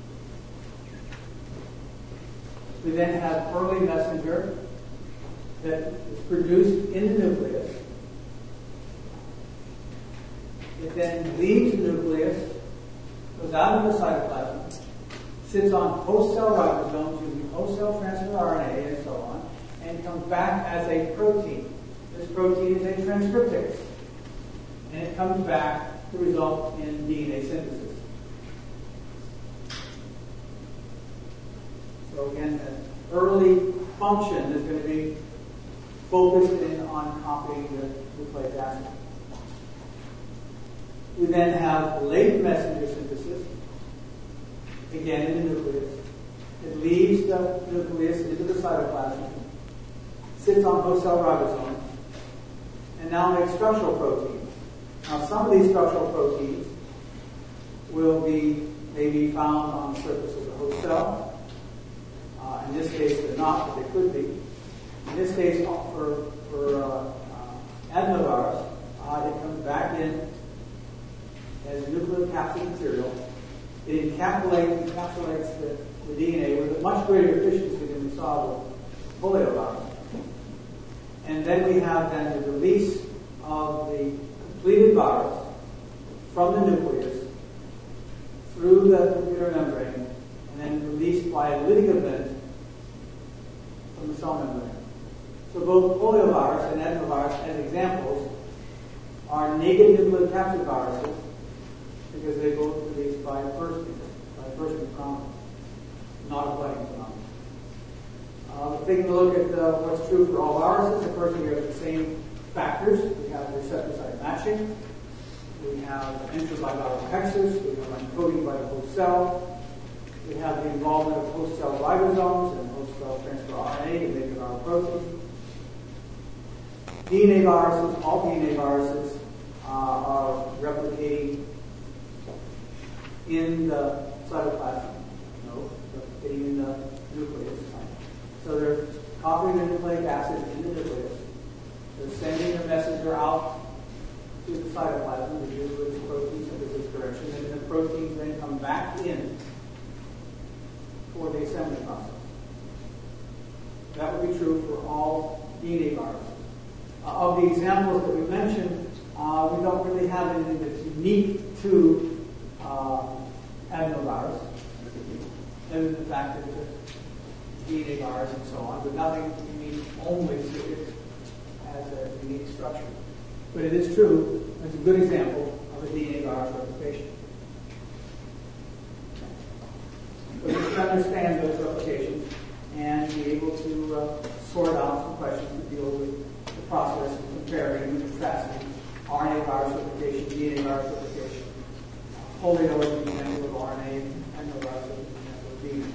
We then have early messenger that is produced in the nucleus. It then leaves the nucleus, goes out of the cytoplasm, sits on host cell ribosomes using host cell transfer R N A and so on, and comes back as a protein. This protein is a transcriptase, and it comes back to result in D N A synthesis. So again, the early function is going to be focused in on copying the nucleic acid. We then have late messenger synthesis, again in the nucleus. It leaves the nucleus into the cytoplasm, sits on host cell ribosomes, and now makes structural proteins. Now some of these structural proteins will be maybe found on the surface of the host cell. Uh, in this case, they're not, but they could be. In this case, for, for uh, uh, adenovirus, uh, it comes back in as nucleocapsid material. It encapsulates, encapsulates the, the D N A with a much greater efficiency than we saw with poliovirus. And then we have then the release of the completed virus from the nucleus through the nuclear membrane, and then released by a lytic event from the cell membrane. So both poliovirus and adenovirus, as examples, are naked nucleocapsid viruses because they both released by bursting, by bursting phenomenon, not a plague phenomenon. Uh, taking a look at uh, what's true for all viruses, of course we have the same factors. We have receptor site matching, we have entry by viral hexes, we have encoding by the host cell, we have the involvement of host cell ribosomes and host cell transfer R N A to make a viral protein. D N A viruses, all D N A viruses, uh, are replicating in the cytoplasm. No, replicating in the nucleus. So they're copying the nucleic acid in the nucleus. They're sending the messenger out to the cytoplasm to do its protein synthesis correction, and then the proteins then come back in for the assembly process. That would be true for all D N A viruses. Uh, of the examples that we mentioned, uh, we don't really have anything that's unique to uh, adenovirus, other than the fact that it's a D N A virus and so on, but nothing unique only to it as a unique structure. But it is true, it's a good example of a D N A virus replication. But you should understand those replications and be able to uh, sort out some questions to deal with the process of comparing and contrasting R N A virus replication, D N A virus replication. Polio is an example of R N A, and adenovirus is an example of D N A.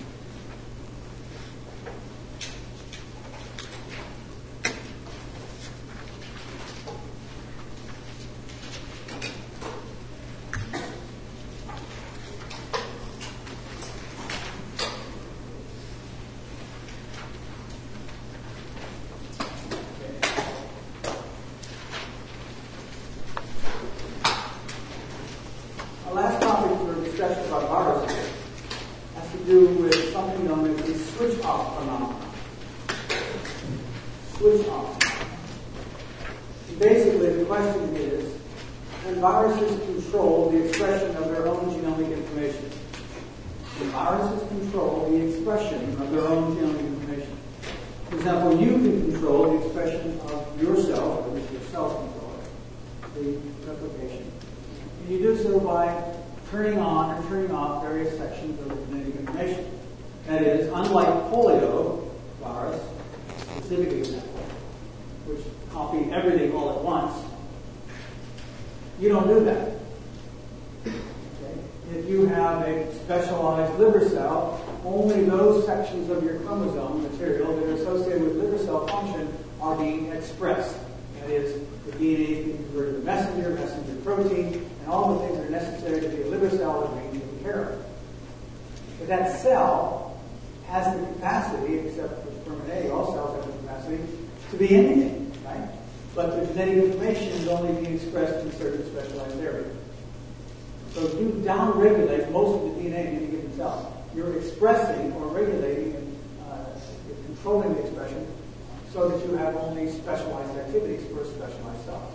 Turning on or turning off various sections of the genetic information. That is, unlike polio virus, specific example, which copy everything all at once, you don't do that. Okay? If you have a specialized liver cell, only those sections of your chromosome material that are associated with liver cell function are being expressed. That is, the D N A is being converted to messenger, messenger protein, and all the things that are necessary to be a liver cell are being taken care of. But that cell has the capacity, except for sperm and egg, all cells have the capacity to be anything, right? But the genetic information is only being expressed in certain specialized areas. So you down-regulate most of the D N A in any given cell. You're expressing or regulating and uh, controlling the expression so that you have only specialized activities for a specialized cell.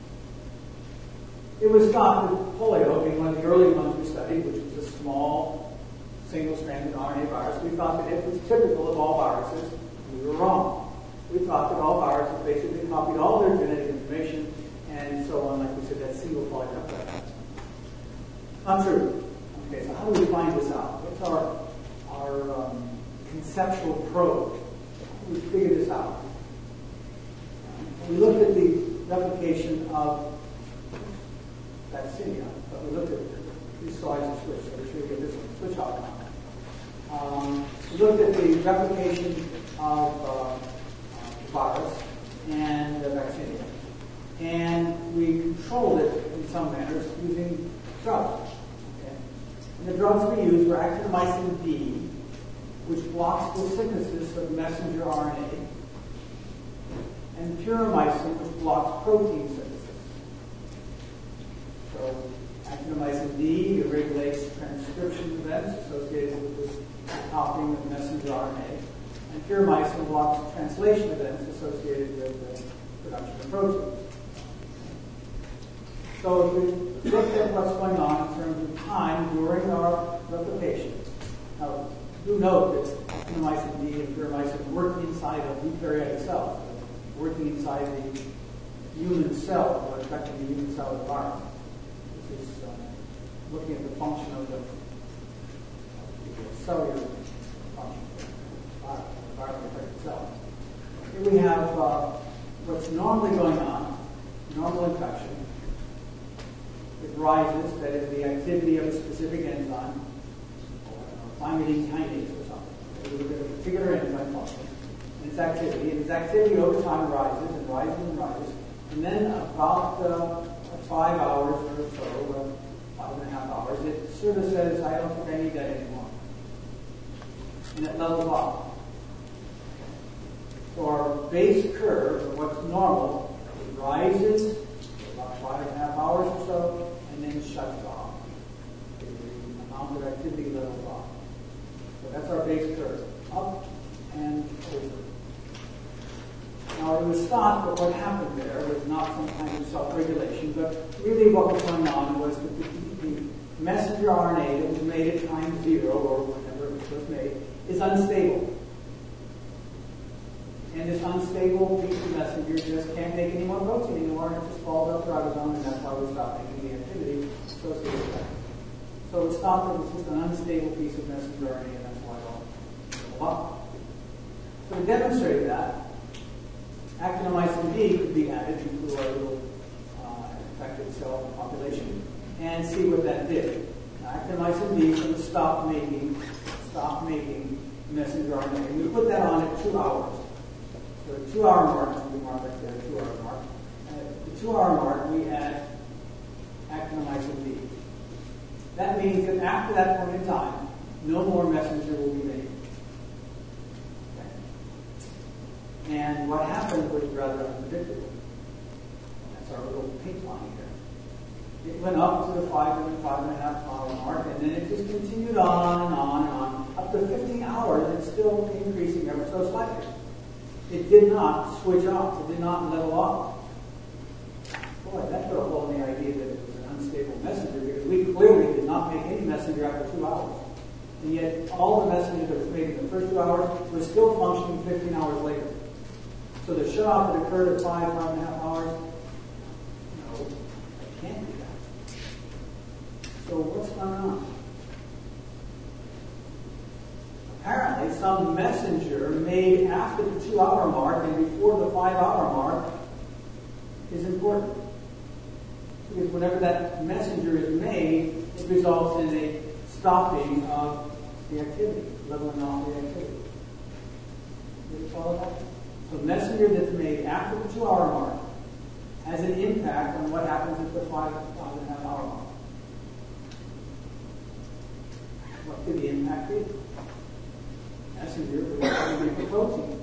It was thought that polio, being one of the early ones we studied, which was a small, single-stranded R N A virus, we thought that it was typical of all viruses. We were wrong. We thought that all viruses basically copied all their genetic information and so on, like we said, that single polypeptide. Not true. Okay, so how do we find this out? What's our, our um, conceptual probe? How do we figure this out? We looked at the replication of vaccinia, but we looked at these slides and switch, so we should get this one, switch off now. Um, we looked at the replication of uh, the virus and the vaccinia, and we controlled it in some manners using drugs. Okay? And the drugs we used were actinomycin D, which blocks the synthesis of messenger R N A, and puromycin, which blocks protein synthesis. So actinomycin D regulates transcription events associated with the copying of messenger R N A, and puromycin blocks translation events associated with the production of proteins. So if we look at what's going on in terms of time during our replication, now do note that actinomycin D and puromycin work inside of eukaryotic cells, working inside the human cell, or affecting the human cell environment. This is uh, looking at the function of the, of the cellular function of the environment-affected cells. Here we have uh, what's normally going on, normal infection. It rises, that is the activity of a specific enzyme, or thymidine kinase or something. It was a particular enzyme function. in its activity, and its activity over time rises and rises and rises, and then about uh, five hours or so, uh, five and a half hours, it sort of says, I don't think I need that anymore. And it levels off. So our base curve, or what's normal, it rises for about five and a half hours or so, and then shuts off. The amount of activity levels off. So that's our base curve, up and over. Now it was thought that what happened there was not some kind of self-regulation, but really what was going on was that the, the messenger R N A that was made at time zero, or whenever it was made, is unstable. And this unstable piece of messenger just can't make any more protein anymore, and it just falls out to ribosome, and that's why we stop making the activity associated with that. So it's thought that it's just an unstable piece of messenger R N A, and that's why it all go up. So to demonstrate that, actinomycin D could be added into our little uh, infected cell population and see what that did. Now, actinomycin D is going to stop making, stop making messenger R N A. And we put that on at two hours. So the two-hour mark, we mark right there, two-hour mark. At the two-hour mark, we add actinomycin D. That means that after that point in time, no more messenger will be made. Okay. And what happened was rather unpredictable. That's our little pink line here. It went up to the five and five and a half hour mark, and then it just continued on and on and on. Up to fifteen hours, it's still increasing ever so slightly. It did not switch off. It did not level off. Boy, that put a hole in the idea that it was an unstable messenger, because we clearly did not make any messenger after two hours. And yet, all the messenger that was made in the first two hours was still functioning fifteen hours later. So the shut-off that occurred at five, five and a half hours, no, it can't be that. So what's going on? Apparently, some messenger made after the two-hour mark and before the five-hour mark is important. Because whenever that messenger is made, it results in a stopping of the activity, leveling off the activity. Did you follow that? So messenger that's made after the two-hour mark has an impact on what happens at the five, five and a half hour mark. What could the impact be? Messenger would make a protein.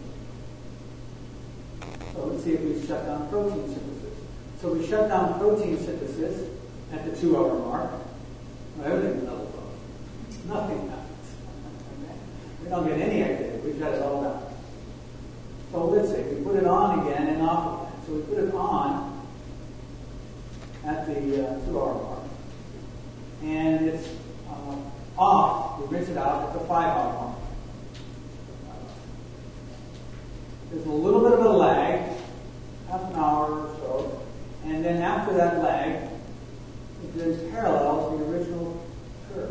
So let's see if we shut down protein synthesis. So we shut down protein synthesis at the two-hour mark. Well, everything levels off. Nothing happens. We don't get any activity. We shut it all down. So let's see. We put it on again and off again. So we put it on at the uh, two-hour mark, and it's uh, off. We rinse it out at the five-hour mark. There's a little bit of a lag, half an hour or so, and then after that lag, it goes parallel to the original curve.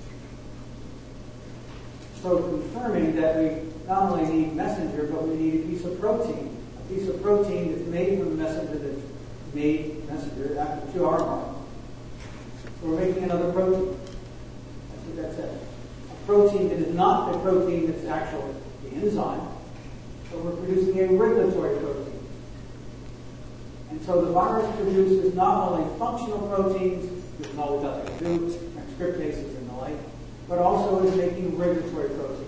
So confirming that we not only need messenger, but we need a piece of protein. A piece of protein that's made from the messenger that's made messenger after the two-hour mark. So we're making another protein. That's what that says. A protein that is not the protein that's actually the enzyme. So we're producing a regulatory protein. And so the virus produces not only functional proteins, which is all it does to do, transcriptases and the like, but also is making regulatory proteins.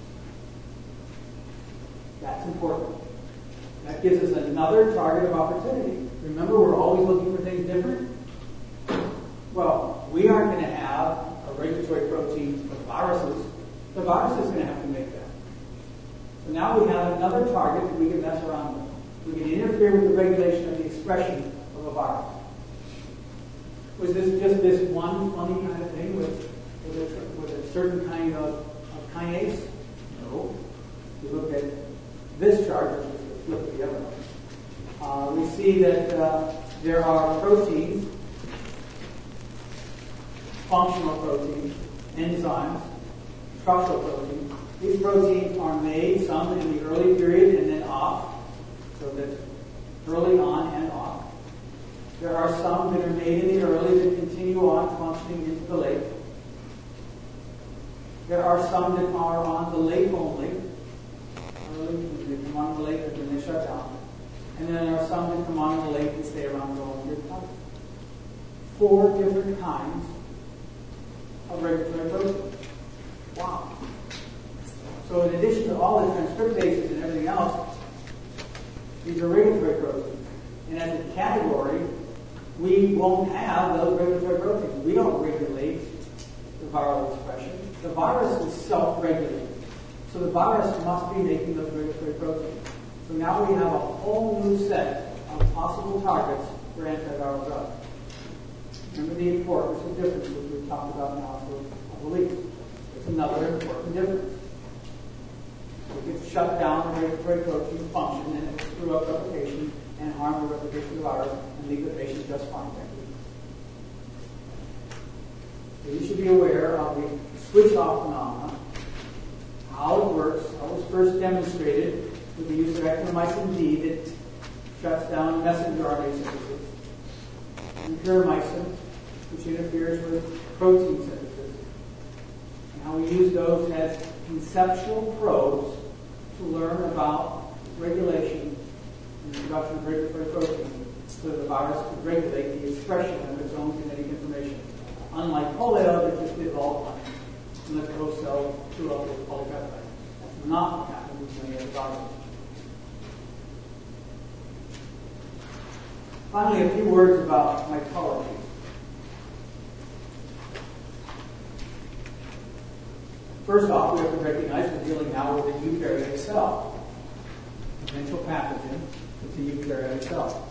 That's important. That gives us another target of opportunity. Remember, we're always looking for things different? Well, we aren't going to have a regulatory protein for the viruses. The virus is going to have to make that. So now we have another target that we can mess around with. We can interfere with the regulation of the expression of a virus. Was this just this one funny kind of thing with, with, a, with a certain kind of, of kinase? No. If you look at this chart, which is the flip of the other one, uh, we see that uh, there are proteins, functional proteins, enzymes, structural proteins. These proteins are made, some in the early period and then off, so that's early on and off. There are some that are made in the early that continue on functioning into the late. There are some that are on the late only. early, they come on late, and then they shut down. And then there are some that come on late and stay around for a long period of time. Four different kinds of regulatory proteins. Wow. So in addition to all the transcriptases and everything else, these are regulatory proteins. And as a category, we won't have those regulatory proteins. We don't regulate the viral expression. The virus is self-regulated. So the virus must be making those regulatory proteins. So now we have a whole new set of possible targets for antiviral drugs. Remember the importance of differences we've talked about now for a couple weeks. It's another important difference. We get shut down the regulatory protein function and it will screw up replication and harm the replication of the virus and leave the patient just fine. So you should be aware of the switch-off phenomenon, how it works, how it was first demonstrated with the use of actinomycin D that shuts down messenger R N A synthesis, and pyrimycin, which interferes with protein synthesis, and how we use those as conceptual probes to learn about regulation and the production of regulatory protein so that the virus could regulate the expression of its own genetic information. Unlike polio, that just did it all the time. And let the host cell chew up with polypeptide. That's not what happens with many other viruses. Finally, a few words about mycology. First off, we have to recognize we're dealing now with a eukaryotic cell. Potential pathogen, it's a eukaryotic cell.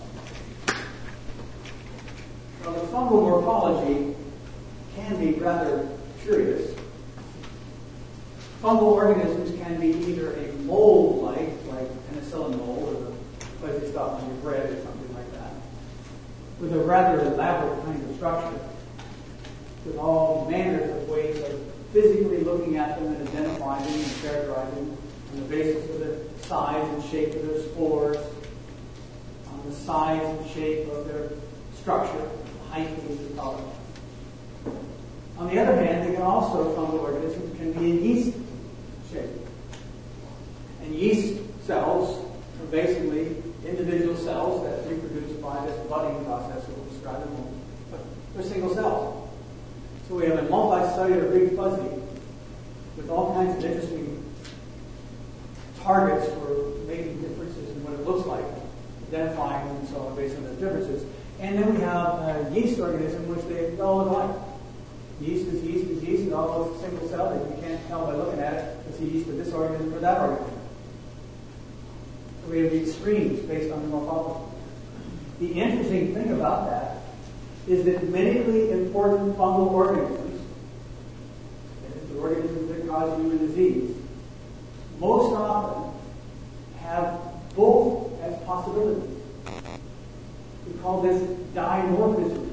Now, the fungal morphology can be rather curious. Fungal organisms can be either a mold-like, like penicillin mold, or the fuzzy stuff on your bread or something like that, with a rather elaborate kind of structure, with all manners of ways of physically looking at them and identifying them and characterizing them on the basis of the size and shape of their spores, on the size and shape of their structure, height and color. On the other hand, they can also, fungal organisms can be in yeast shape. And yeast cells are basically individual cells that reproduce by this budding process that we'll describe in a moment. But they're single cells. So we have a multicellular big fuzzy with all kinds of interesting targets for making differences in what it looks like, identifying them and so on based on those differences. And then we have a yeast organism which they all look like. Yeast is yeast is yeast, and all those single cells, you can't tell by looking at it, it's a yeast of this organism or that organism. So we have the extremes based on the morphology. The interesting thing about that is that many of the important fungal organisms, the organisms that cause human disease, most often have both as possibilities. We call this dimorphism.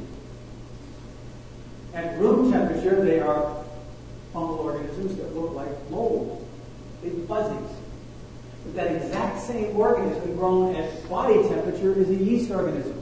At room temperature, they are fungal organisms that look like mold, big fuzzies. But that exact same organism grown at body temperature is a yeast organism.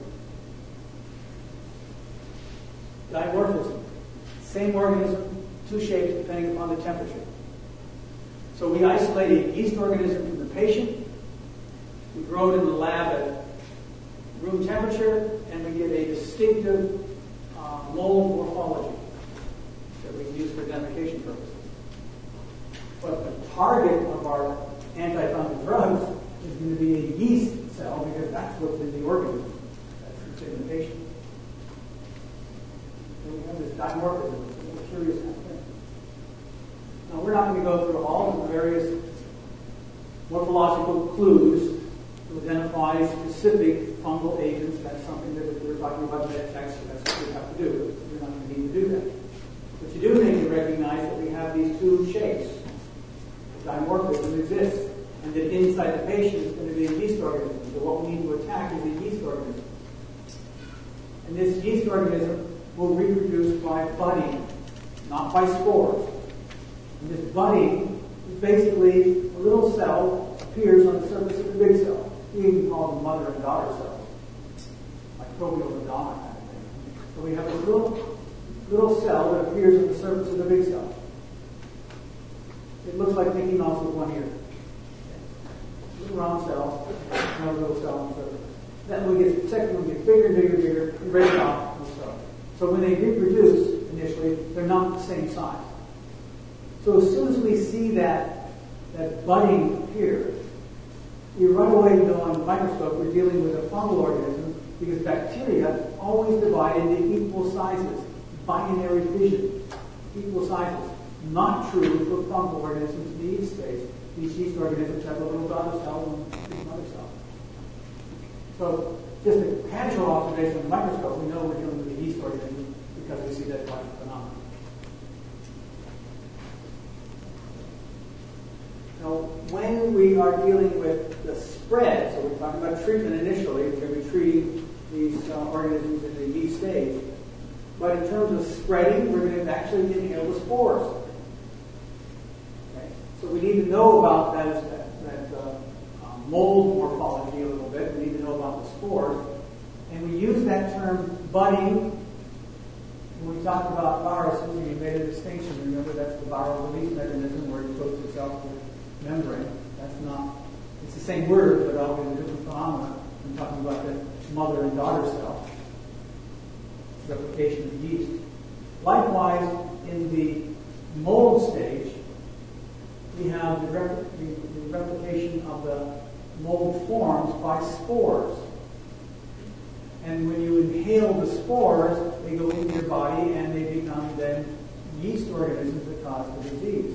Dimorphism. Same organism, two shapes depending upon the temperature. So we isolate a yeast organism from the patient, we grow it in the lab at room temperature, and we get a distinctive uh, mold morphology that we can use for identification purposes. But the target of our antifungal drugs is going to be a yeast cell because that's what's in the organism. That's what's in the patient. So we have this dimorphism. It's a little curious kind of thing. Now, we're not going to go through all of the various morphological clues to identify specific fungal agents. That's something that if we're talking about med text, that's what we have to do. We're not going to need to do that. But you do need to recognize that we have these two shapes. Dimorphism exists, and that inside the patient is going to be a yeast organism. So what we need to attack is a yeast organism. And this yeast organism will reproduce by budding, not by spores. And this budding is basically a little cell appears on the surface of the big cell. We even call them mother and daughter cells, microbial Madonna kind of thing. So we have a little, little cell that appears on the surface of the big cell. It looks like Mickey Mouse with one ear. round cell, another little cell, and so forth. Then we get, the second one gets bigger, bigger, bigger, and break off, and so. So when they reproduce initially, they're not the same size. So as soon as we see that, that budding appear, we right away know on the microscope we're dealing with a fungal organism because bacteria always divide into equal sizes, binary fission, equal sizes. Not true for fungal organisms in the yeast stage. These yeast organisms have a little daughter cell and a mother cell. So just a casual observation of the microscope, we know we're dealing with a yeast organism because we see that kind of phenomenon. Now, when we are dealing with the spread, so we're talking about treatment initially, we're going to be treating these uh, organisms in the yeast stage. But in terms of spreading, we're going to actually inhale the spores. Okay? So we need to know about that, that, that uh, um, mold morphology a little bit. We need to know about the spores. And we use that term budding when we talked about viruses, and we made a distinction. Remember, that's the viral release mechanism where it coats itself with membrane. That's not, it's the same word, but all in a different phenomena. I'm talking about the mother and daughter cell, replication of yeast. Likewise, in the mold stage, we have the, rep- the, the replication of the mold forms by spores. And when you inhale the spores, they go into your body and they become then yeast organisms that cause the disease.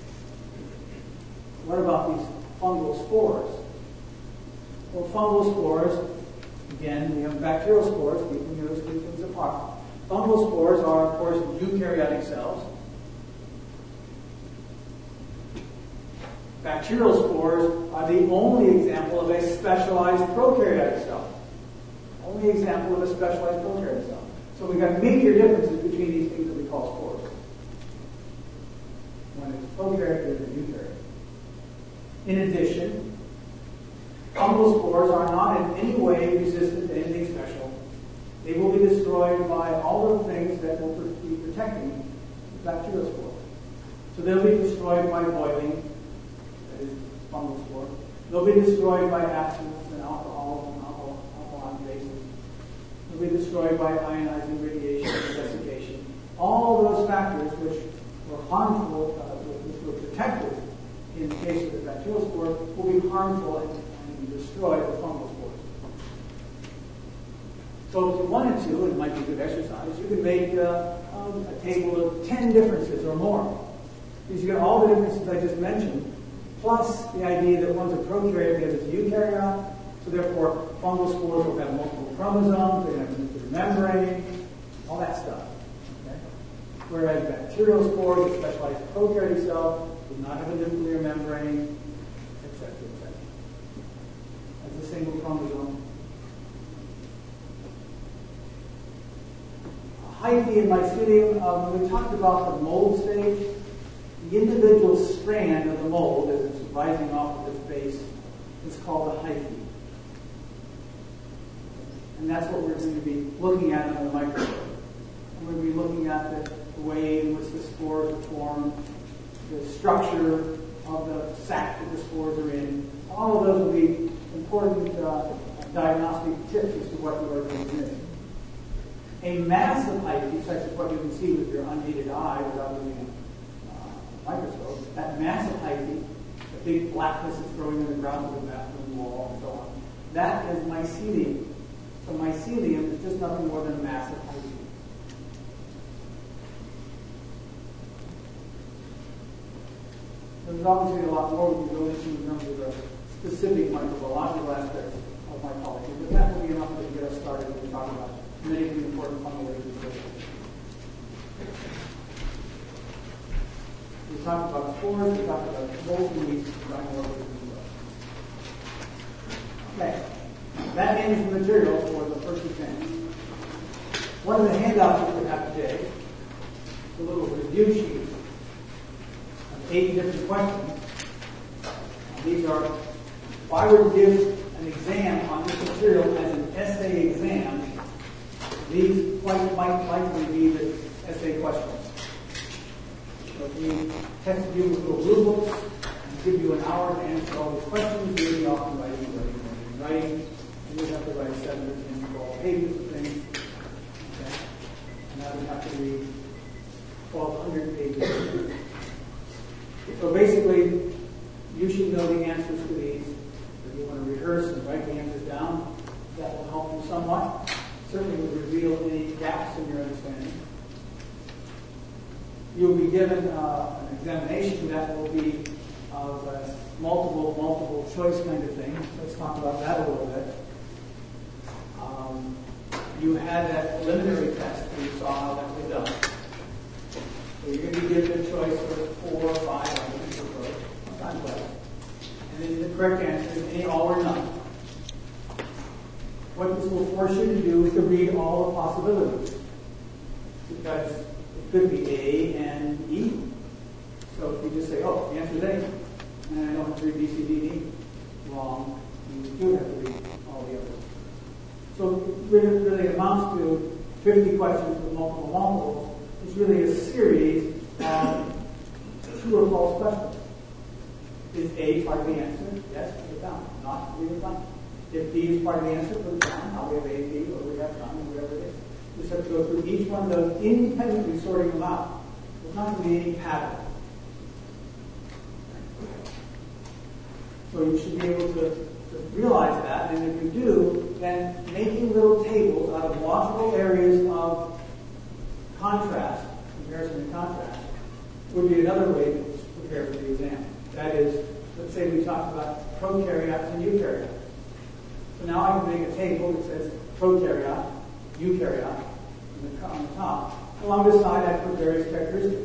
What about these fungal spores? Well, fungal spores, again, we have bacterial spores, keeping those two things apart. Fungal spores are, of course, eukaryotic cells. Bacterial spores are the only example of a specialized prokaryotic cell. Only example of a specialized prokaryotic cell. So we've got major differences between these things that we call spores. One is prokaryotic and eukaryotic. In addition, fungal spores are not in any way resistant to anything special. They will be destroyed by all of the things that will be protecting bacterial spores. So they'll be destroyed by boiling, that is fungal spore. They'll be destroyed by absinthe and alcohol and alcohol, alcohol bases. They'll be destroyed by ionizing radiation and desiccation. All of those factors which were harmful, uh, which were protective in the case of the bacterial spore, will be harmful and, and destroy the fungal spores. So if you wanted to, and it might be a good exercise, you could make uh, um, a table of ten differences or more. Because you got all the differences I just mentioned, plus the idea that one's a prokaryote, the other's a eukaryote, so therefore fungal spores will have multiple chromosomes, they have a nuclear membrane, all that stuff. Okay? Whereas bacterial spores, a specialized prokaryotic cell, does not have a nuclear membrane, et cetera, et cetera. Has a single chromosome. Hyphae and mycelium, um, when we talked about the mold stage, the individual strand of the mold as it's rising off of its base is called a hyphae. And that's what we're going to be looking at under the microscope. And we're going to be looking at the, the way in which the spores are formed, the structure of the sac that the spores are in. All of those will be important uh, diagnostic tips as to what you are going to do. A mass of hyphae, such as what you can see with your unaided eye without using a uh, microscope, that mass of hyphae, the big blackness that's growing in the ground of the bathroom wall and so on, that is mycelium. So mycelium is just nothing more than a mass of hyphae. There's obviously a lot more we can go into in terms of the specific microbiological aspects of mycology, but that will be enough to get us started when we talk about many of the important fungal agents. We talked about spores, we talked about mold and yeast, we talked about okay. That ends the material for the first exam. One of the handouts that we have today is a little review sheet of eight different questions. These are, if I were to give an exam on this material as an essay exam, these quite might likely be the essay questions. So if we test you with little blue books and give you an hour to answer all these questions, maybe I'll and you'd have to write seven or ten twelve pages of things. Okay? And that would have to be twelve hundred pages. So basically, you should know the answers to these. If you want to rehearse and write the answers down, that will help you somewhat. Certainly will reveal any gaps in your understanding. You'll be given uh, an examination that will be of uh, multiple, multiple choice kind of thing. Let's talk about that a little bit. Um, you had that preliminary test where you saw how that was done. So you're going to be given a choice of four or five items or both, sometimes less. And then the correct answer is any, all, or none. What this will force you to do is to read all the possibilities. Because it could be A and E. So if you just say, oh, the answer is A, and I don't have to read B, C, D, and E, wrong, you do have to read all the others. So it really, really amounts to fifty questions with multiple multiples. It's really a series of true or false questions. Is A part of the answer? Yes, put it down. Not, leave it blank. If B is part of the answer, put it down. Now we have A, B, or we have none, or whatever it is. You just have to go through each one of those independently, sorting them out. There's not going to be any pattern. So you should be able to, to realize that, and if you do, then making little tables out of logical areas of contrast, comparison and contrast, would be another way to prepare for the exam. That is, let's say we talked about prokaryotes and eukaryotes. So now I can make a table that says prokaryote, eukaryote, on the top. Along the side, I put various characteristics.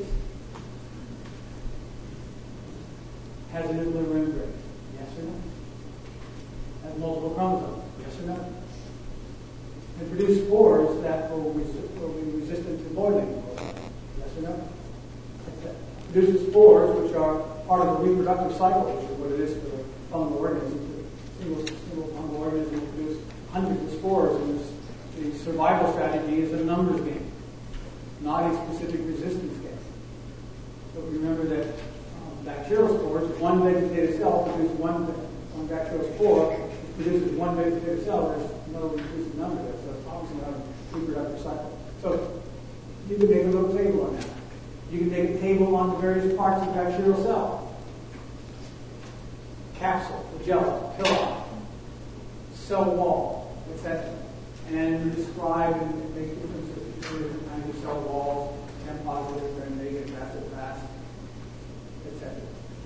Has a nuclear membrane. Yes or no? Has multiple chromosomes. Yes or no? And produce spores that will, resi- will be resistant to boiling. Yes or no? Produces spores which are part of the reproductive cycle, which is what it is for the fungal organisms. Single, single fungal organisms produce hundreds of spores, and this, the survival strategy is a numbers game, not a specific resistance game. So remember that um, bacterial spores, one vegetative cell produces one, one bacterial spore, produces one vegetative cell, there's no reduced number there, so it's obviously not a reproductive cycle. So you can make a little table on that. You can make a table on the various parts of the bacterial cell. Capsule, flagella, pili, cell wall, et cetera. And you describe and make differences between different kinds of cell walls, gram positive, gram negative, acid fast, et cetera.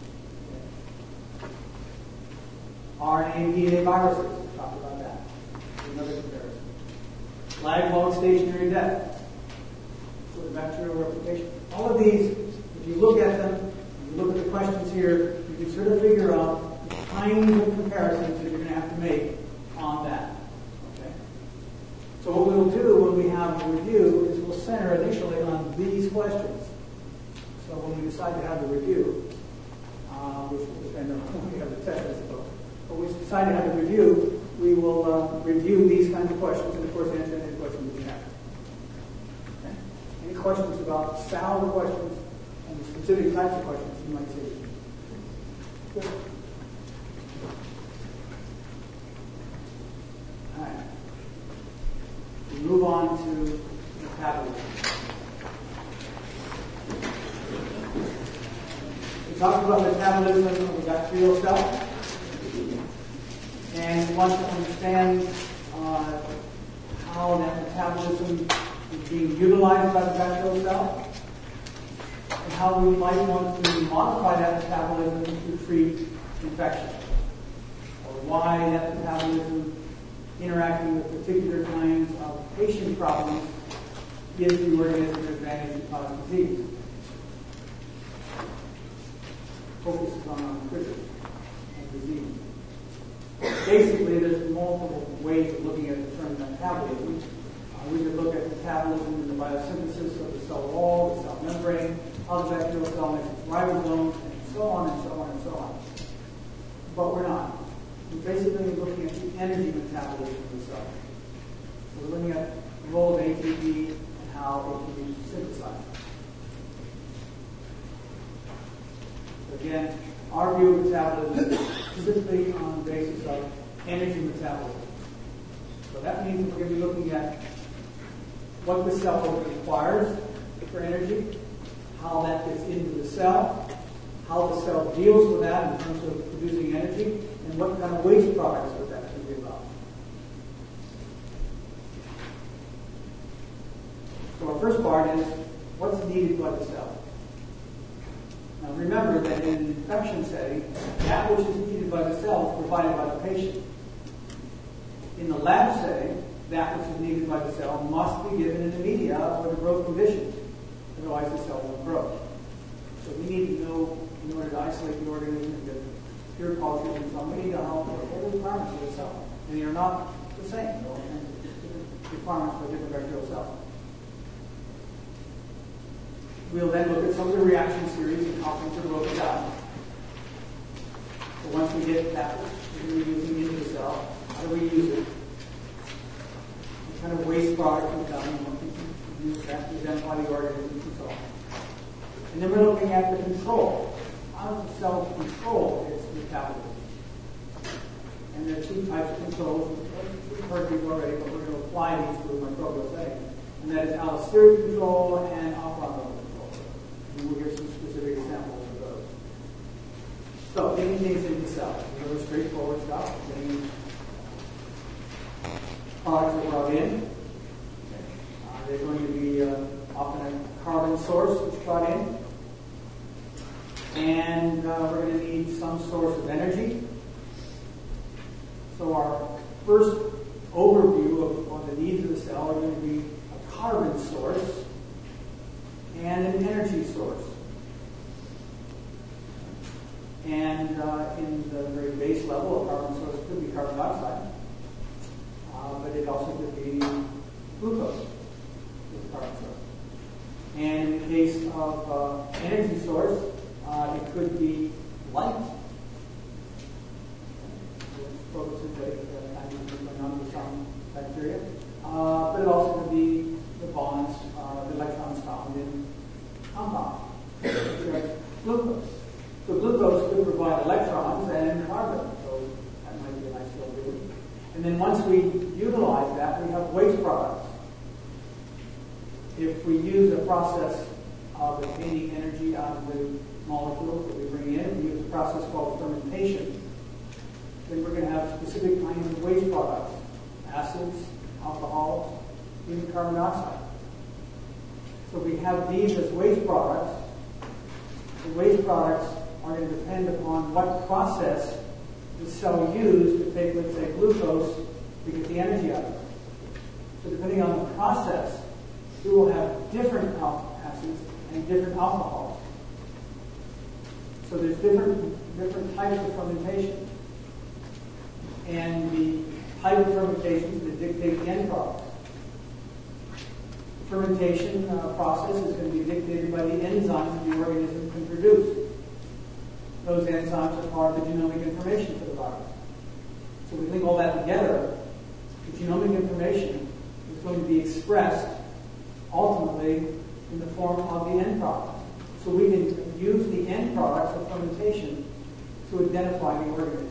R N A and D N A viruses, we talked about that. Another comparison. Lag log stationary depth. So the bacterial replication. All of these, if you look at them, you look at the questions here, you can sort of figure out the kinds of comparisons that you're going to have to make on that. Okay? So what we'll do when we have a review is we'll center initially on these questions. So when we decide to have the review, uh, which will depend on when we have the test, I suppose. But we decide to have a review, we will uh, review these kinds of questions and of course answer any questions that you have. Okay? Any questions about style of questions and the specific types of questions you might see? Good. All right. We move on to metabolism. We talked about metabolism of the bacterial cell. And we want to understand uh, how that metabolism is being utilized by the bacterial cell, and how we might want to modify that metabolism to treat infection, or why that metabolism interacting with particular kinds of patient problems gives the organism an advantage to cause disease. Focuses on nutrition and disease. Basically, there's multiple ways of looking at the term metabolism. Uh, we could look at metabolism in the biosynthesis of the cell wall, the cell membrane, how the bacterial cell makes its ribosomes, and so on and so on and so on. But we're not. We're basically looking at the energy metabolism of the cell. So we're looking at the role of A T P and how it can be synthesized. Again, our view of metabolism is specifically on the basis of energy metabolism. So that means we're going to be looking at what the cell requires for energy, how that gets into the cell, how the cell deals with that in terms of producing energy, and what kind of waste products would that can give out. So our first part is what's needed by the cell. Now remember that in an infection setting, that which is needed by the cell is provided by the patient. In the lab setting, that which is needed by the cell must be given in the media or the growth conditions. Otherwise the cell won't grow. So we need to know, in order to isolate the organism and get pure cultures and so on, we need to know what are the requirements of the cell. And they are not the same. There are different requirements for a different bacterial cell. We'll then look at some of the reaction series and how things are broken down. So once we get that, we're using into the cell. How do we use it? What kind of waste product is done? And what we can use that to identify the organisms and so on. And then we're looking at the control. How does the cell control its metabolism? And there are two types of controls. We've heard these already, but we're going to apply these to a microbial setting. And that is allosteric control and alpha-level control. And we'll hear some specific examples of those. So, getting things into the cell. Really straightforward stuff. Getting products are brought in. Uh, they're going to be uh, often a carbon source that's brought in. And uh, we're going to need some source of energy. So our first overview of, of the needs of the cell are going to be a carbon source and an energy source. And uh, in the very base level, a carbon source could be carbon dioxide, uh, but it also could be glucose with a carbon source. And in the case of uh, energy source, uh, it could be light. Photosynthetic activity going on with some bacteria, uh, but it also could be the bonds, uh, the electrons found in compounds. Glucose. So glucose could provide electrons and carbon, so that might be a nice little bit. And then once we utilize that, we have waste products. If we use a process of obtaining energy out of the molecules that we bring in, we use a process called fermentation, then we're going to have specific kinds of waste products, acids, alcohols, even carbon dioxide. So we have these as waste products. The waste products are going to depend upon what process the cell used to take, let's say, glucose to get the energy out of it. So depending on the process, we will have different acids and different alcohols. So there's different, different types of fermentation. And the type of fermentation that dictate the end product. The fermentation uh, process is going to be dictated by the enzymes the organism can produce. Those enzymes are part of the genomic information for the virus. So we link all that together. The genomic information is going to be expressed ultimately in the form of the end product. So we can use the end products of fermentation to identify the organism.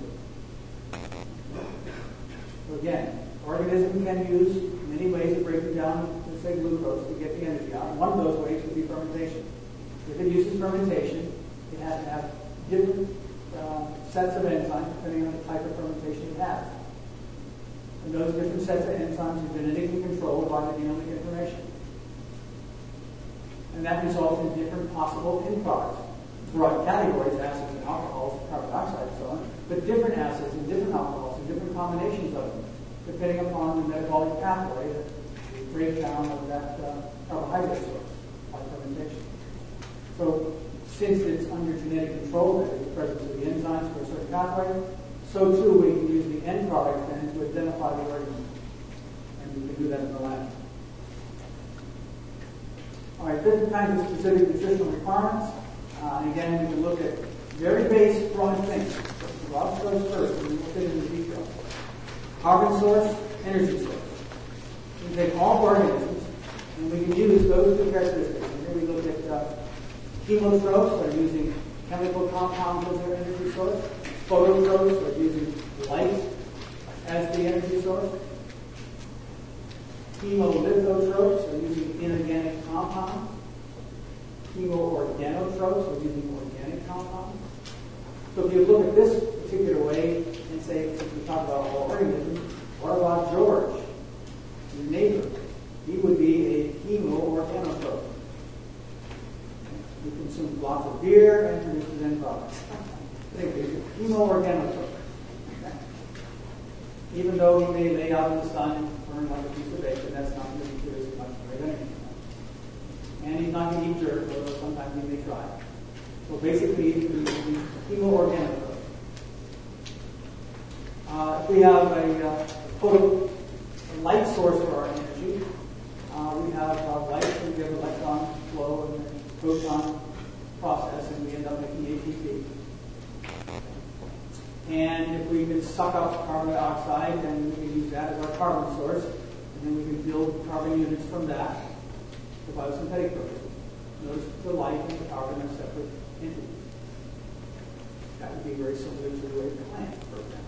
So again, the organism can use many ways of breaking down, let's say, glucose to get the energy out. One of those ways would be fermentation. If it uses fermentation, it has to have different uh, sets of enzymes depending on the type of fermentation it has. And those different sets of enzymes are genetically controlled by the genomic information. And that results in different possible end products. Broad categories, acids and alcohols, carbon dioxide and so on, but different acids and different alcohols and different combinations of them, depending upon the metabolic pathway, the breakdown of that uh, carbohydrate source by fermentation. So since it's under genetic control, that is the presence of the enzymes for a certain pathway, so too we can use the end product then to identify the organism. And we can do that in the lab. All right, different kinds of specific nutritional requirements. Uh, and again, we can look at very basic broad things. Rob goes first, and then we'll get into detail. Carbon source, energy source. We can take all organisms, and we can use those two characteristics. And here we look at uh, chemotrophs, that are using chemical compounds as their energy source. Phototrophs, that are using light as the energy source. Chemolithotropes are using inorganic compounds. Chemoorganotropes are using organic compounds. So if you look at this particular way and say, since we talk about all organisms, what about George, your neighbor? He would be a chemoorganotrope. He consumes lots of beer and produces end products. Think he's a chemoorganotrope. Okay. Even though he may lay out in the sun and burn like a piece of bacon, that's not going to produce much of anything. And he's not going to eat dirt, although sometimes he may try. So basically, he's a chemoorganotrope. Uh, if we have a, uh, photo, a light source for our energy, uh, we have uh, light, and we have electron flow and the proton process, and we end up making A T P. And if we can suck up carbon dioxide, then we can use that as our carbon source, and then we can build carbon units from that for biosynthetic purposes. Notice the light and the carbon are separate entities. That would be very similar to the way the plant, for example.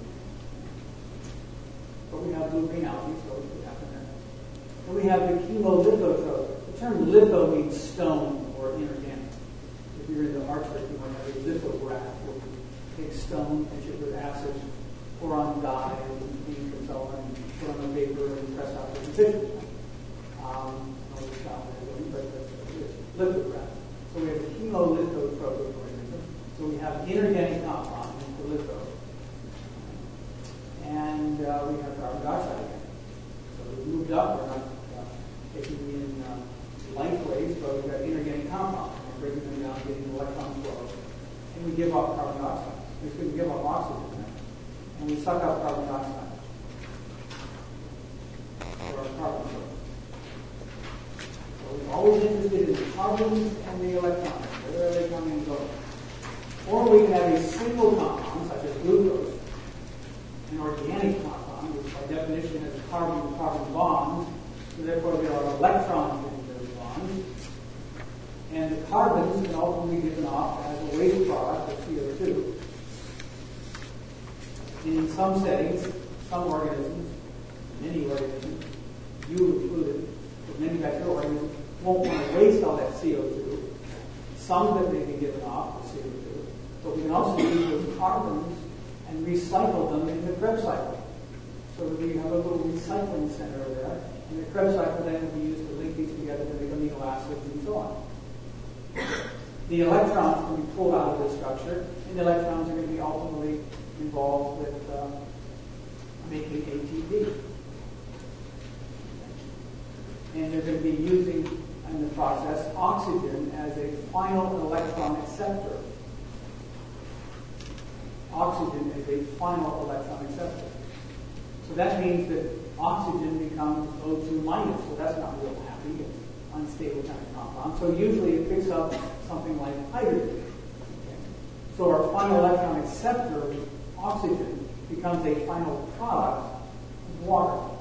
But we have blue green algae, so it could happen there. And we have the chemolithotrope. The term litho means stone or inorganic. If you're into artwork, you might have a lithograph where you take stone, etch it with acid, pour on dye and ink and so on, and put on the paper and press out the pictures. Um, no, it's not really, but it's lithograph. So we have a chemolithotrope organism. So we have inorganic compounds for litho. And uh, we have carbon dioxide again. So we've moved up. We're not uh, taking in uh, light waves, but we've got inorganic compounds. We're breaking them down, getting electron flow. And we give off carbon dioxide. We can give off oxygen. Right? And we suck out carbon dioxide for our carbon source. So we're always interested in the carbons and the electrons. Where are they coming and going? Or we can have a single compound, such as glucose, an organic compound, which by definition has carbon-carbon bonds, so therefore there are electrons in those bonds. And the carbons can ultimately be given off as a waste product of C O two. In some settings, some organisms, many organisms, you included, but many bacterial organisms won't want to waste all that C O two. Some that may be given off as C O two, but we can also use those carbons and recycle them in the Krebs cycle. So we have a little recycling center over there, and the Krebs cycle then will be used to link these together to make amino acids and so on. The electrons can be pulled out of this structure, and the electrons are going to be ultimately involved with uh, making A T P. And they're going to be using, in the process, oxygen as a final electron acceptor. Oxygen is a final electron acceptor. So that means that oxygen becomes O two minus, so that's not real happy, unstable kind of compound. So usually it picks up something like hydrogen. Okay. So our final electron acceptor, oxygen, becomes a final product of water. Okay.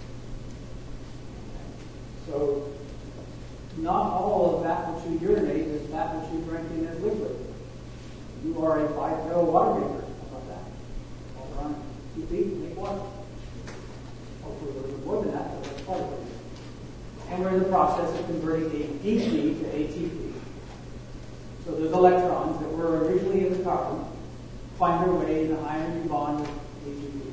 So not all of that which you urinate is that which you drink in as liquid. You are a five-barrel water maker. How about that? All around two feet, make water. Hopefully a little bit more than that, but that's part of it. And we're in the process of converting A D P to A T P. So those electrons that were originally in the carbon find their way in the high energy bond with A T P.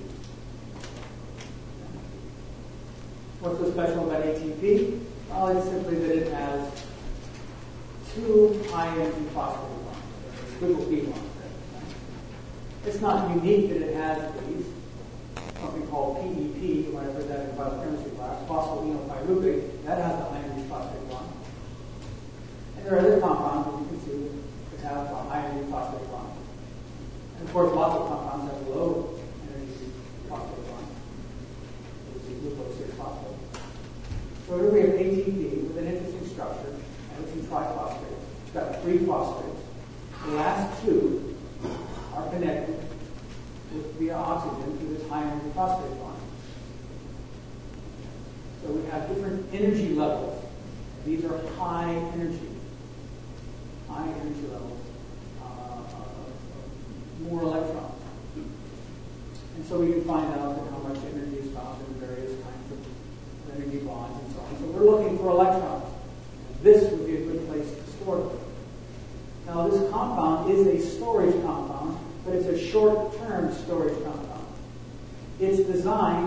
What's so special about A T P? Well, it's simply that it has two high energy phosphate bonds, triple P bonds. It's not unique that it has these. Something called P E P, you might have heard that in biochemistry class, phosphoenolpyruvate, that has the high energy phosphate bond. And there are other compounds that you can see that have a high energy phosphate bond. And of course, lots of compounds have low energy phosphate bond. This is glucose six phosphate. So here we have A T P with an interesting structure, and it's in triphosphate. It's got three phosphates. The last two are connected with, via oxygen to this high energy phosphate bond. So we have different energy levels. These are high energy, high energy levels, uh, uh, more electrons. And so we can find out that how much energy is found in various kinds of energy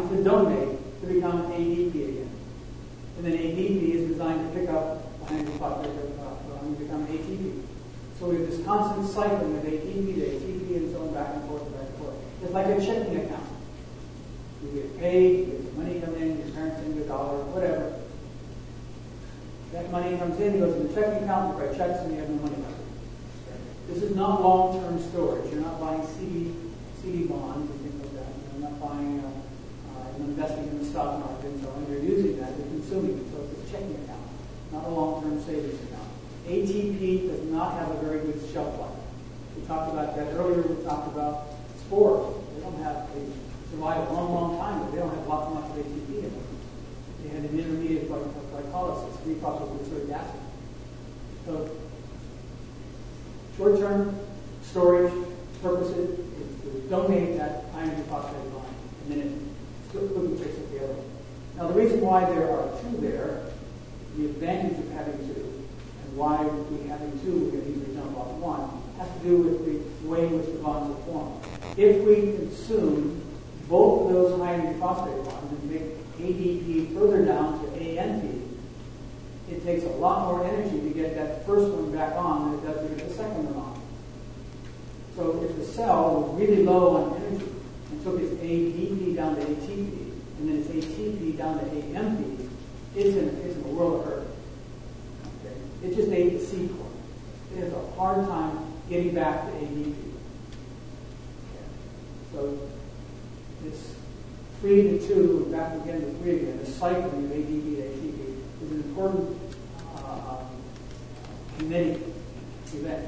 to donate to become A D P again. And then A D P is designed to pick up hydrogen phosphate and become A T P. So we have this constant cycling of A T P to A T P and so on, back and forth and back and forth. It's like a checking account. You get paid, you get some money come in, your parents send you a dollar, whatever. That money comes in, goes in the checking account, you write checks, and you have no money left. This is not long-term storage. You're not buying C D, C D bonds and things like that. You're not buying, uh, uh, investing in the stock market and so on. You're using that, you're consuming it. So it's a checking account, not a long-term savings account. A T P does not have a very good shelf life. We talked about that earlier. We talked about spores. They don't have, they survive a long, long time, but they don't have lots and lots of A T P in them. They had an intermediate glycolysis, glycosylic acid. So, short-term storage purposes is to donate that iron phosphate line, and then it quickly takes up the other one. Now, the reason why there are two there, the advantage of having two, and why we having two, we can easily jump off one, has to do with the way in which the bonds are formed. If we consume both of those iron phosphate bonds and make A D P further down to A N P, it takes a lot more energy to get that first one back on than it does to get the second one on. So if the cell was really low on energy and took its A D P down to A T P and then its A T P down to A M P, it's in, it's in a world of hurt. Okay? It just ate the seed corn. It has a hard time getting back to A D P. Okay? So it's three to two, and back again to three again. The cycling of A D P to A T P is an important uh, kinetic event.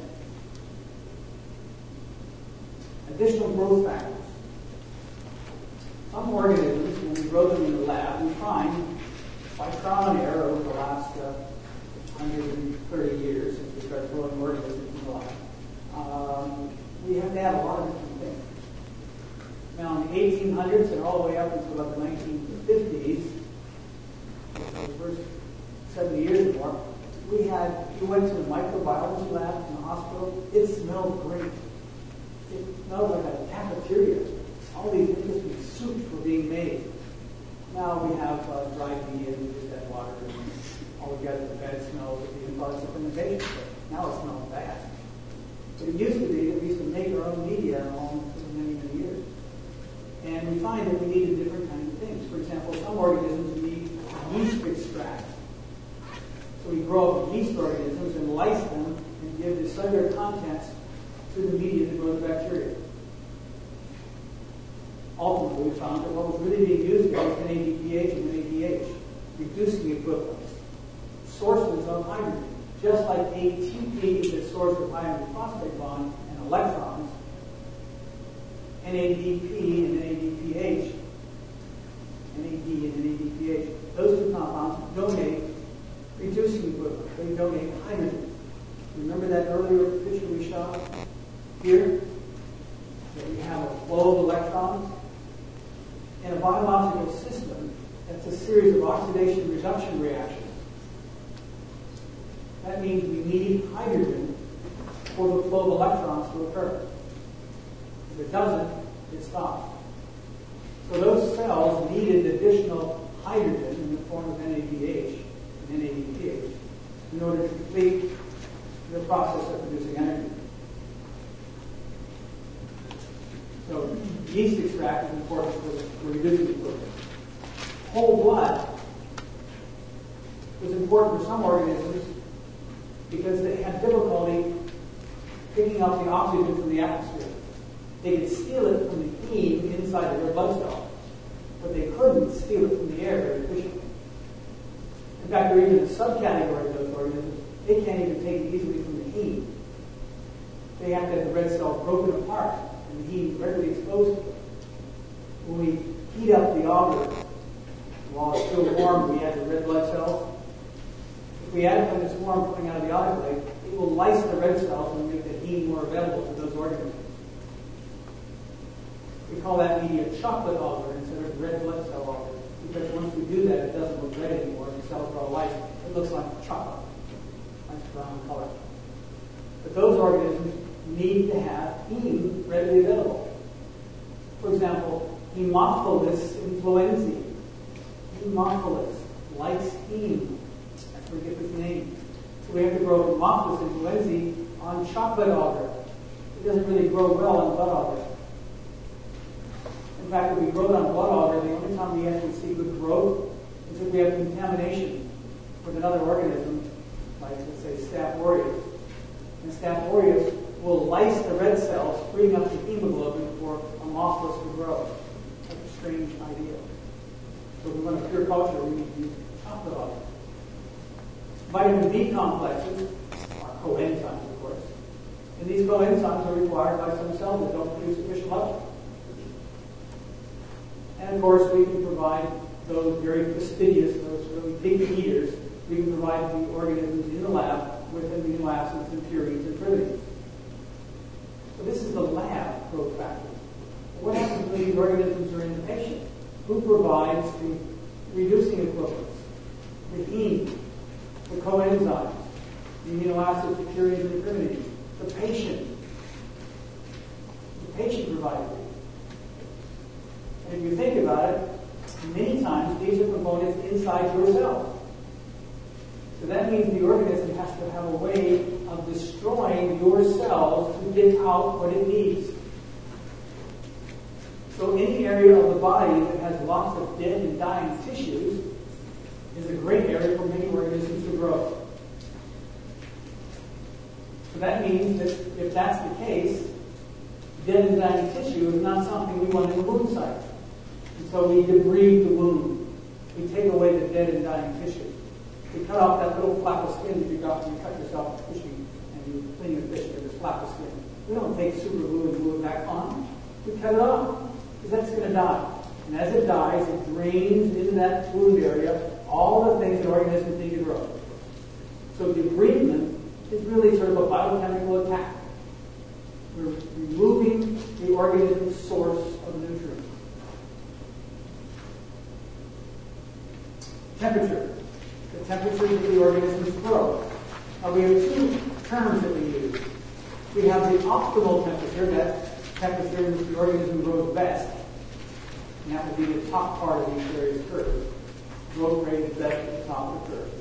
Additional growth factors. Some organisms, when we grow them in the lab, we find, by trial and error over the last uh, one hundred thirty years since we started growing organisms in the lab, um, we have to add a lot of different things. Now, in the eighteen hundreds and all the way up until about the nineteen fifties, the first seventy years or more, we had, we went to the microbiology lab in the hospital. It smelled great. It smelled like a cafeteria. All these interesting soups were being made. Now we have uh, dry media and we just add water, and all we got is a bad smell of the products of fermentation. Now it smells bad. But it used to be that we used to make our own media along for many, many years. And we find that we needed different kinds of things. For example, some organisms need yeast extract. So we grow up yeast organisms and lyse them and give the cellular contents to the media to grow the bacteria. Ultimately, we found that what was really being used here was N A D P H and N A D H, reducing equivalents, sources of hydrogen. Just like A T P is a source of hydrogen phosphate bond and electrons, N A D P and N A D P H, N A D and N A D P H, those two compounds donate reducing equivalent. They donate hydrogen. Remember that earlier picture we shot here? That we have a flow of electrons. In a biological system, that's a series of oxidation reduction reactions. That means we need hydrogen for the flow of electrons to occur. If it doesn't, it stops. So those cells needed additional hydrogen in the form of N A D H and N A D P H in order to complete the process of producing energy. So yeast extract is important for, for reducing equilibrium. Whole blood was important for some organisms because they had difficulty picking up the oxygen from the atmosphere. They could steal it from the heme inside of their blood cell, but they couldn't steal it from the air very efficiently. In fact, there are even a subcategory of those organisms. They can't even take it easily from the heme. They have to have the red cell broken apart and the heme readily exposed to it. When we heat up the agar while it's still warm, we add the red blood cells. If we add it when it's warm coming out of the autoclave, it will lyse the red cells and make the heme more available to those organisms. We call that media chocolate agar instead of red blood cell agar, because once we do that, it doesn't look red anymore. The cells are all light. It looks like chocolate, nice brown color. But those organisms need to have heme readily available. For example, Haemophilus influenzae, Haemophilus, likes heme. That's where we get this name. So we have to grow Haemophilus influenzae on chocolate agar. It doesn't really grow well on blood agar. In fact, if we grow it on blood agar, the only time we actually see good growth is if we have contamination with another organism, like, let's say, Staph aureus. And Staph aureus will lyse the red cells, freeing up the hemoglobin for Haemophilus to grow. That's a strange idea. So if we want a pure culture, we need to use chocolate agar. Vitamin B complexes are coenzymes, of course. And these coenzymes are required by some cells that don't produce sufficient level. And of course, we can provide those very fastidious, those really big eaters, we can provide the organisms in the lab with amino acids and purines and proteins. So this is the lab growth factor. What happens when these organisms are in the patient? Who provides the reducing equivalents? The heme, the coenzymes, the amino acids, the purines, and the primitives. The patient. The patient provides it. And if you think about it, many times these are components inside your cell. So that means the organism has to have a way of destroying your cells to get out what it needs. So any area of the body that has lots of dead and dying tissues is a great area for many organisms to grow. So that means that if that's the case, dead and dying tissue is not something we want in the wound site. And so we debride the wound. We take away the dead and dying tissue. We cut off that little flap of skin that you got when you cut yourself fishing and you clean your fish with this flap of skin. We don't take super glue and glue it back on. We cut it off because that's going to die. And as it dies, it drains into that wound area all the things that organisms need to grow. So debridement is really sort of a biochemical attack. We're removing the organism's source of nutrients. Temperature. The temperature that the organisms grow. Now we have two terms that we use. We have the optimal temperature, that temperature in which the organism grows best. And that would be the top part of these various curves. Growth rate is best at the top of the curve.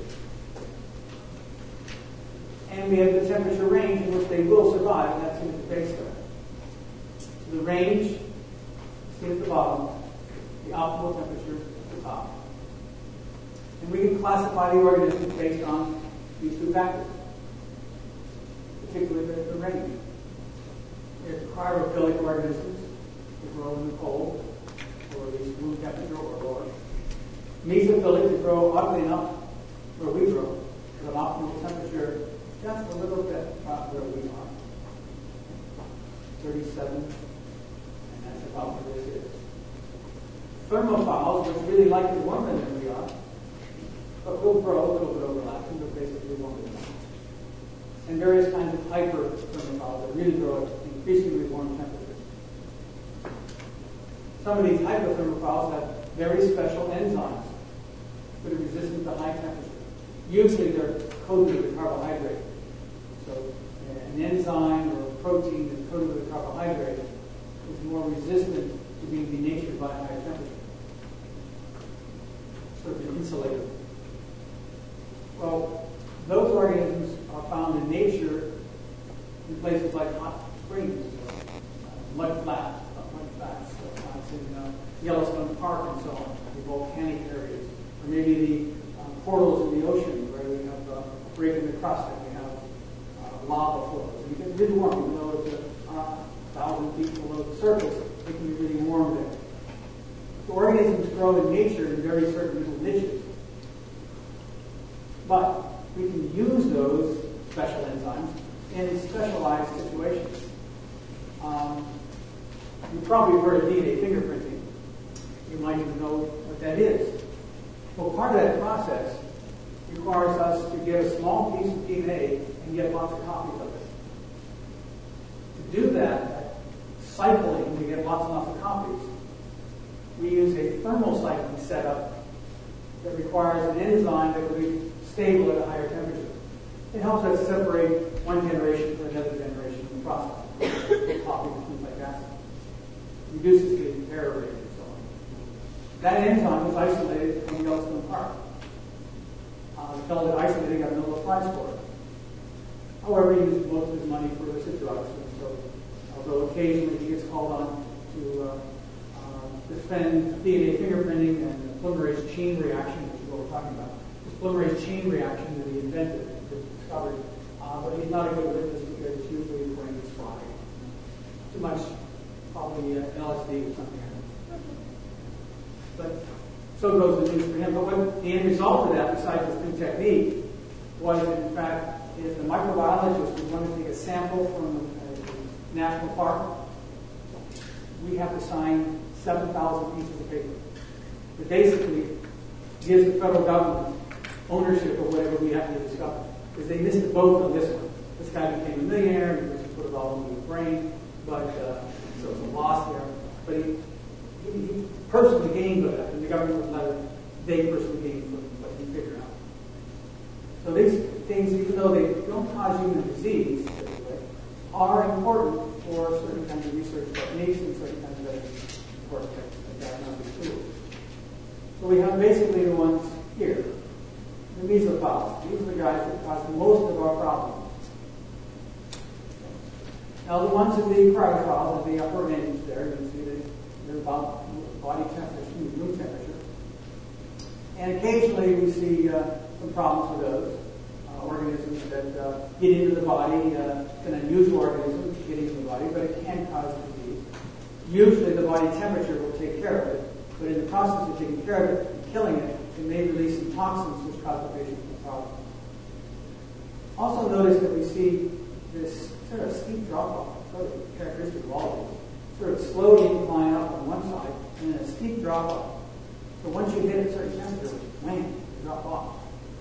And we have the temperature range in which they will survive, and that's in the base there. So the range, see at the bottom, the optimal temperature at the top. And we can classify the organisms based on these two factors, particularly the, the range. We have cryrophilic organisms that grow in the cold, or at least room temperature or lower. Mesophilic that grow, oddly enough, where we grow, at an optimal temperature just a little bit about where we are. thirty-seven, and that's about where this is. Thermophiles, which really like it warmer than we are, but will grow a little bit overlapping, but basically warmer than us. And various kinds of hyperthermophiles that really grow at increasingly warm temperatures. Some of these hyperthermophiles have very special enzymes that are resistant to high temperature. Usually they're coated with carbohydrate. So an enzyme or a protein that's coated with carbohydrate is more resistant to being denatured by higher temperature. Sort of an insulator. Well, those organisms are found in nature in places like hot springs, or, uh, mud flats, uh, mud flats, uh, it's in uh, Yellowstone Park and so on, the volcanic areas, or maybe the um, portals in the ocean where we have uh, a break in the crust and we have uh, lava flows. And it gets really warm, even though it's a uh, thousand feet below the surface, it can be really warm there. So organisms grow in nature in very certain little niches. But we can use those special enzymes in specialized situations. Um, you've probably heard of D N A fingerprinting. You might even know what that is. Well, part of that process requires us to get a small piece of D N A and get lots of copies of it. To do that, cycling to get lots and lots of copies, we use a thermal cycling setup that requires an enzyme that will be stable at a higher temperature. It helps us separate one generation from another generation in the process. Copies and things like that. Reduces the error rate and so on. That enzyme was isolated from Yellowstone Park. Uh, the fellow that isolated got a Nobel Prize for it. However, he used most of his money for illicit drugs, and so although occasionally he gets called on to uh, uh, defend D N A fingerprinting and the polymerase chain reaction, which is what we're talking about. This polymerase chain reaction that he invented and discovered, uh, but he's not a good witness because it's usually the brain is fried. Too much, probably uh, L S D or something. But so goes the news for him. But what the end result of that, besides this new technique, was in fact, if the microbiologist was going to take a sample from a national park, we have to sign seven thousand pieces of paper. That basically gives the federal government ownership of whatever we have to discover. Because they missed the boat on this one. This guy became a millionaire, and he put it all into his brain, but uh, so it's a loss there. But he, he, he personally gained with it, and the government would let it, they personally gained from what he figured out. So these things, even though they don't cause human disease, typically, are important for certain kinds of research techniques and certain kinds of other important diagnostic tools. So we have basically the ones here. The mesophiles. These are the guys that cause most of our problems. Now the ones in the cryophiles, in the upper range there, you can see that they're about body temperature, room temperature. And occasionally we see uh, some problems with those uh, organisms that uh, get into the body. Uh, it's an unusual organism getting into the body, but it can cause disease. Usually the body temperature will take care of it, but in the process of taking care of it and killing it, it may release some toxins which cause the patient some problem. Also notice that we see this sort of steep drop-off, sort of characteristic of all of these. Sort of slowly incline up on one side, and then a steep drop-off. So once you hit a certain temperature, wham, you drop off.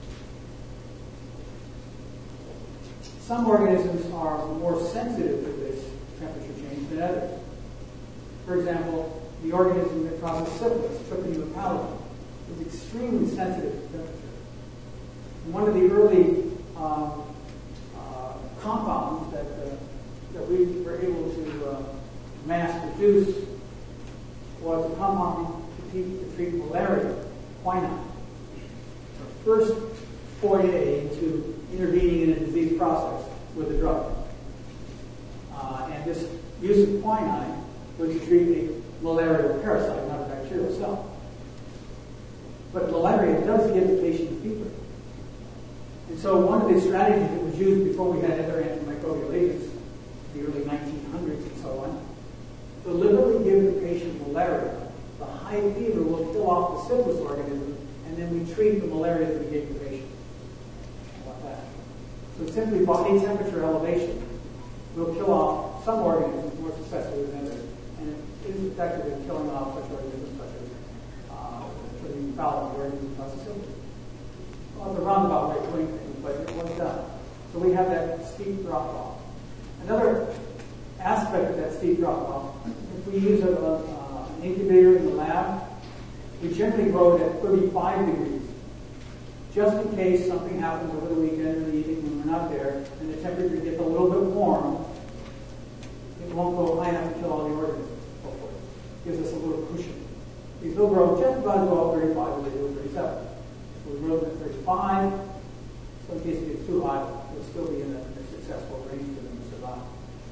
Some organisms are more sensitive to this temperature change than others. For example, the organism that causes syphilis, Trypanosoma pallidum, is extremely sensitive to temperature. And one of the early um, uh, compounds that, uh, that we were able to uh, mass produce was a compound to treat, to treat malaria, quinine. Our first foray into intervening in a disease process with a drug. Uh, and this use of quinine was to treat a malarial parasite, not a bacterial cell. But malaria does give the patient a fever. And so one of the strategies that was used before we had other antimicrobial agents, the early nineteen hundreds and so on, deliberately give the patient malaria. The high fever will kill off the syphilis organism, and then we treat the malaria that we gave the patient. How about that? So simply body temperature elevation will kill off some organisms more successfully than others, and it is effective in killing off such organisms such as uh, the foul organisms cause syphilis. Well, it's a roundabout way of doing things, but it was done. So we have that steep drop-off. Another aspect of that steep drop-off, if we use a, a, uh, an incubator in the lab, we generally grow it at thirty-five degrees, just in case something happens over the weekend or the evening when we're not there, and the temperature gets a little bit warm. It won't go high enough to kill all the organisms. Hopefully, gives us a little cushion. These will grow just about as well at thirty-five as they do at thirty-seven. So we grow them at thirty-five. So in case it gets too hot, it'll still be in a, a successful range for them to survive.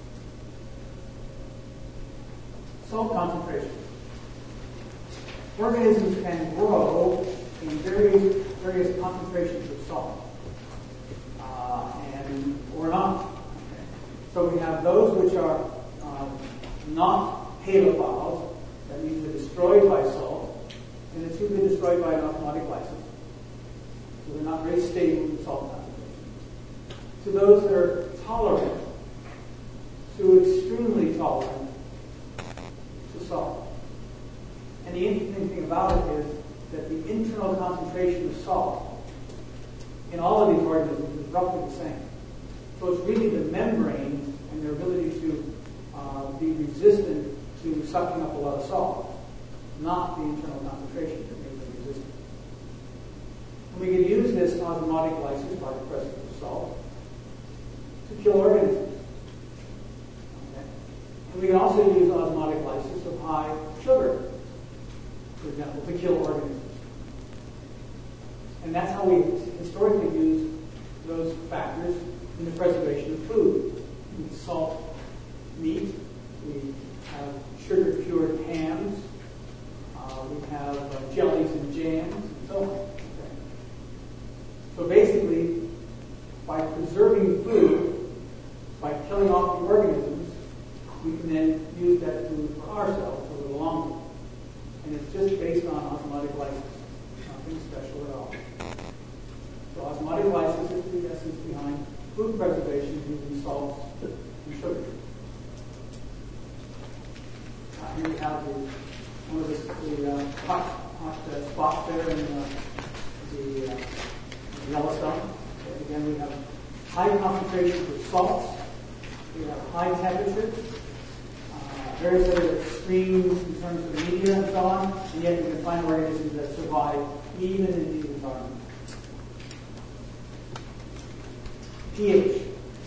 Salt concentration. Organisms can grow in various, various concentrations of salt, uh, and or not. Okay. So we have those which are um, not halophiles, that means they're destroyed by salt, and it's usually destroyed by an osmotic lysis. So they're not very stable in salt concentration. To those that are tolerant, to extremely tolerant to salt. And the interesting thing about it is that the internal concentration of salt in all of these organisms is roughly the same. So it's really the membranes and their ability to uh, be resistant to sucking up a lot of salt, not the internal concentration that makes them resistant. And we can use this osmotic lysis by the presence of salt to kill organisms. Okay? And we can also use osmotic lysis of high sugar, for example, to kill organisms. And that's how we historically use those factors in the preservation of food. We salt meat, we have sugar-cured hams, uh, we have uh, jellies and jams, and so on. Okay. So basically, by preserving food, by killing off the organisms, we can then use that food for ourselves over the long run. And it's just based on osmotic lysis. Nothing special at all. So osmotic lysis is the essence behind food preservation using salts and sugar. Uh, here we have the, one of the, the uh, hot, hot uh, spots there in uh, the uh, Yellowstone. Okay, again, we have high concentrations of salts. We have high temperatures. Uh, various other extremes in terms of the media and so on. And yet we can find organisms that survive even in these environments. pH.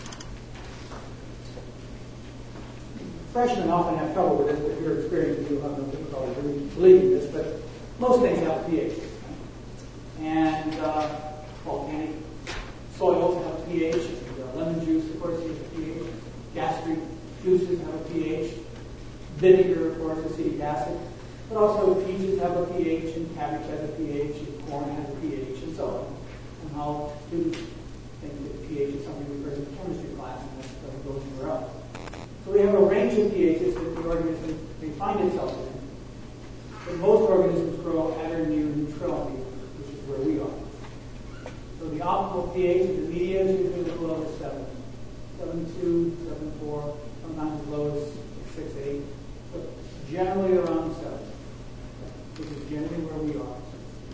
Freshmen often have trouble with this, but if you're experienced, you'll have no difficulty believing this, but most things have a pH. And uh, volcanic soils have a pH. And, uh, lemon juice, of course, has a pH. Gastric juices have a pH. Vinegar, of course, acetic acid. But also peaches have a pH, and cabbage has a pH, and corn has a pH, and so on. And how students think that pH is something we learn in chemistry class, and that doesn't go anywhere else. So we have a range of pHs that the organism may find itself in. But most organisms grow at or near neutrality, which is where we are. So the optimal pH of the media is usually as low as seven. seven point two, seven point four, sometimes as low as six point eight, but generally around seven, which is generally where we are.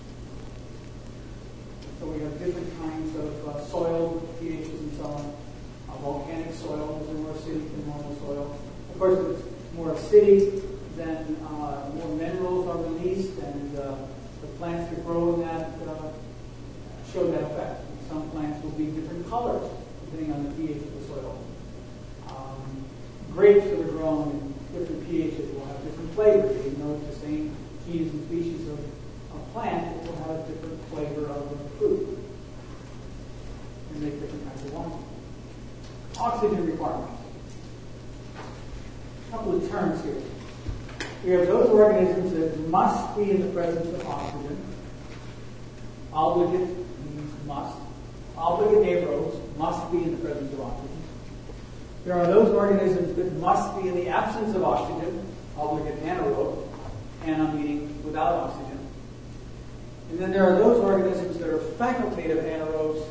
So we have different kinds of uh, soil pHs and so on. Uh, volcanic soil is more acidic than normal soil. Of course, if it's more acidic, then uh, more minerals are released, and uh, the plants that grow in that uh, show that effect. And some plants will be different colors depending on the pH of the soil. Um, grapes that are grown in different pHs will have different flavors, even though it's the same genus and species of, of plant, it will have a different flavor of the fruit and make different kinds of wine. Oxygen requirements. A couple of terms here. We have those organisms that must be in the presence of oxygen. Obligate means must. Obligate aerobes must be in the presence of oxygen. There are those organisms that must be in the absence of oxygen, obligate anaerobe, and I'm meaning without oxygen. And then there are those organisms that are facultative anaerobes.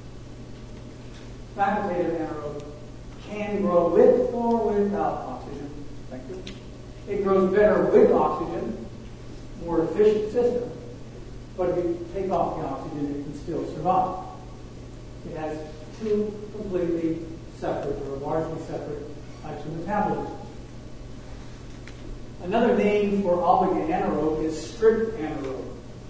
Facultative anaerobe can grow with or without oxygen. Thank you. It grows better with oxygen, more efficient system, but if you take off the oxygen, it can still survive. It has two completely separate or largely separate types of metabolism. Another name for obligate anaerobe is strict anaerobe.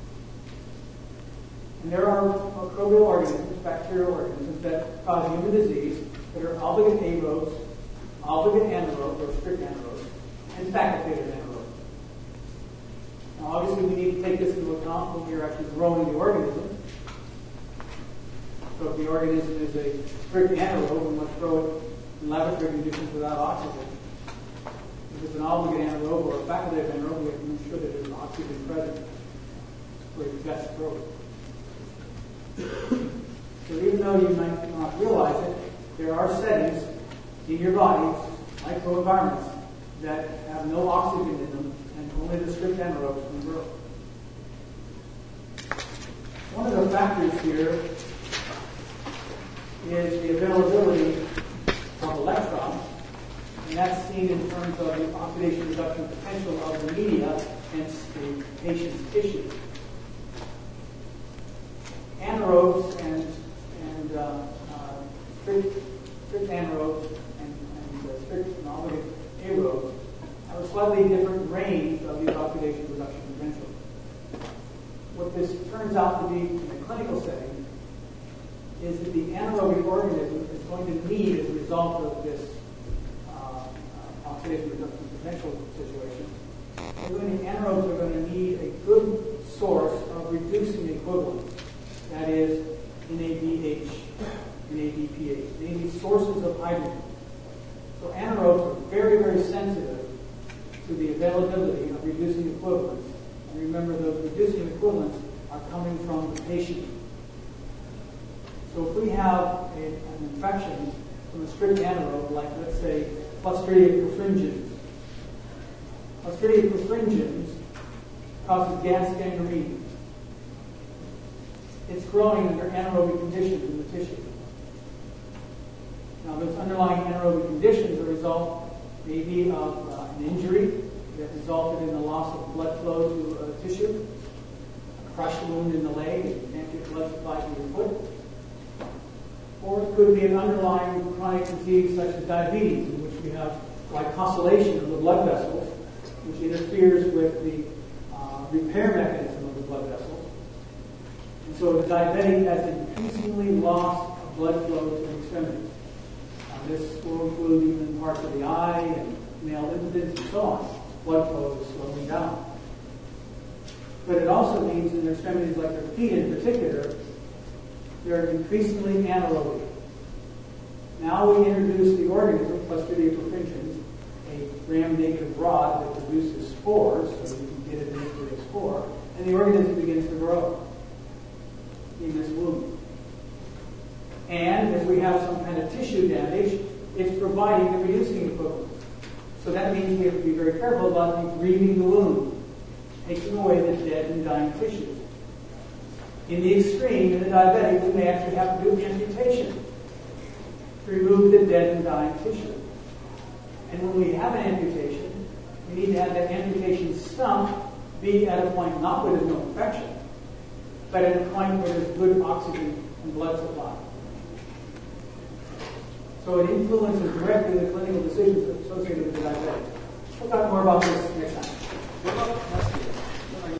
And there are microbial organisms, bacterial organisms that cause human disease that are obligate aerobes, obligate anaerobes or strict anaerobes, and facultative anaerobes. Now obviously we need to take this into account when we're actually growing the organism. So if the organism is a strict anaerobe, we must grow it in laboratory conditions without oxygen. If it's an obligate anaerobe or a facultative anaerobe, we have to make sure that there's oxygen present for its best growth. So even though you might not realize it, there are settings in your body, microenvironments, that have no oxygen in them, and only the strict anaerobes can grow. One of the factors here is the availability of electrons, and that's seen in terms of the oxidation reduction potential of the media, hence the patient's tissue. Anaerobes and, and uh, uh, strict, strict anaerobes and, and uh, strict and obligate aerobes have a slightly different range of the oxidation reduction potential. What this turns out to be in a clinical setting is that the anaerobic organism is going to need, as a result of this uh, uh, oxidation reduction potential situation, the anaerobes are going to need a good source of reducing equivalents, that is, N A D H, N A D P H. They need sources of hydrogen. So anaerobes are very, very sensitive to the availability of reducing equivalents. And remember, those reducing equivalents are coming from the patient. So if we have a, an infection from a strict anaerobe, like let's say Clostridium perfringens, Clostridium perfringens causes gas gangrene. It's growing under anaerobic conditions in the tissue. Now, those underlying anaerobic conditions are a result maybe of uh, an injury that resulted in the loss of blood flow to uh, tissue, a crushed wound in the leg, and you can't get blood supply to your foot. Or it could be an underlying chronic disease such as diabetes, in which we have glycosylation of the blood vessels, which interferes with the uh, repair mechanism of the blood vessels. And so the diabetic has increasingly lost blood flow to the extremities. Uh, this will include even parts of the eye and male infants and so on. Blood flow is slowing down. But it also means in their extremities, like their feet in particular, they're increasingly anaerobic. Now we introduce the organism, Clostridium perfringens, a gram-negative rod that produces spores, so you can get it into a spore, and the organism begins to grow in this wound. And if we have some kind of tissue damage, it's providing the reducing equivalent. So that means we have to be very careful about debriding the wound, taking away the dead and dying tissue. In the extreme, in the diabetic, we may actually have to do amputation to remove the dead and dying tissue. And when we have an amputation, we need to have that amputation stump be at a point not where there's no infection, but at a point where there's good oxygen and blood supply. So it influences directly the clinical decisions associated with the diabetic. We'll talk more about this next time.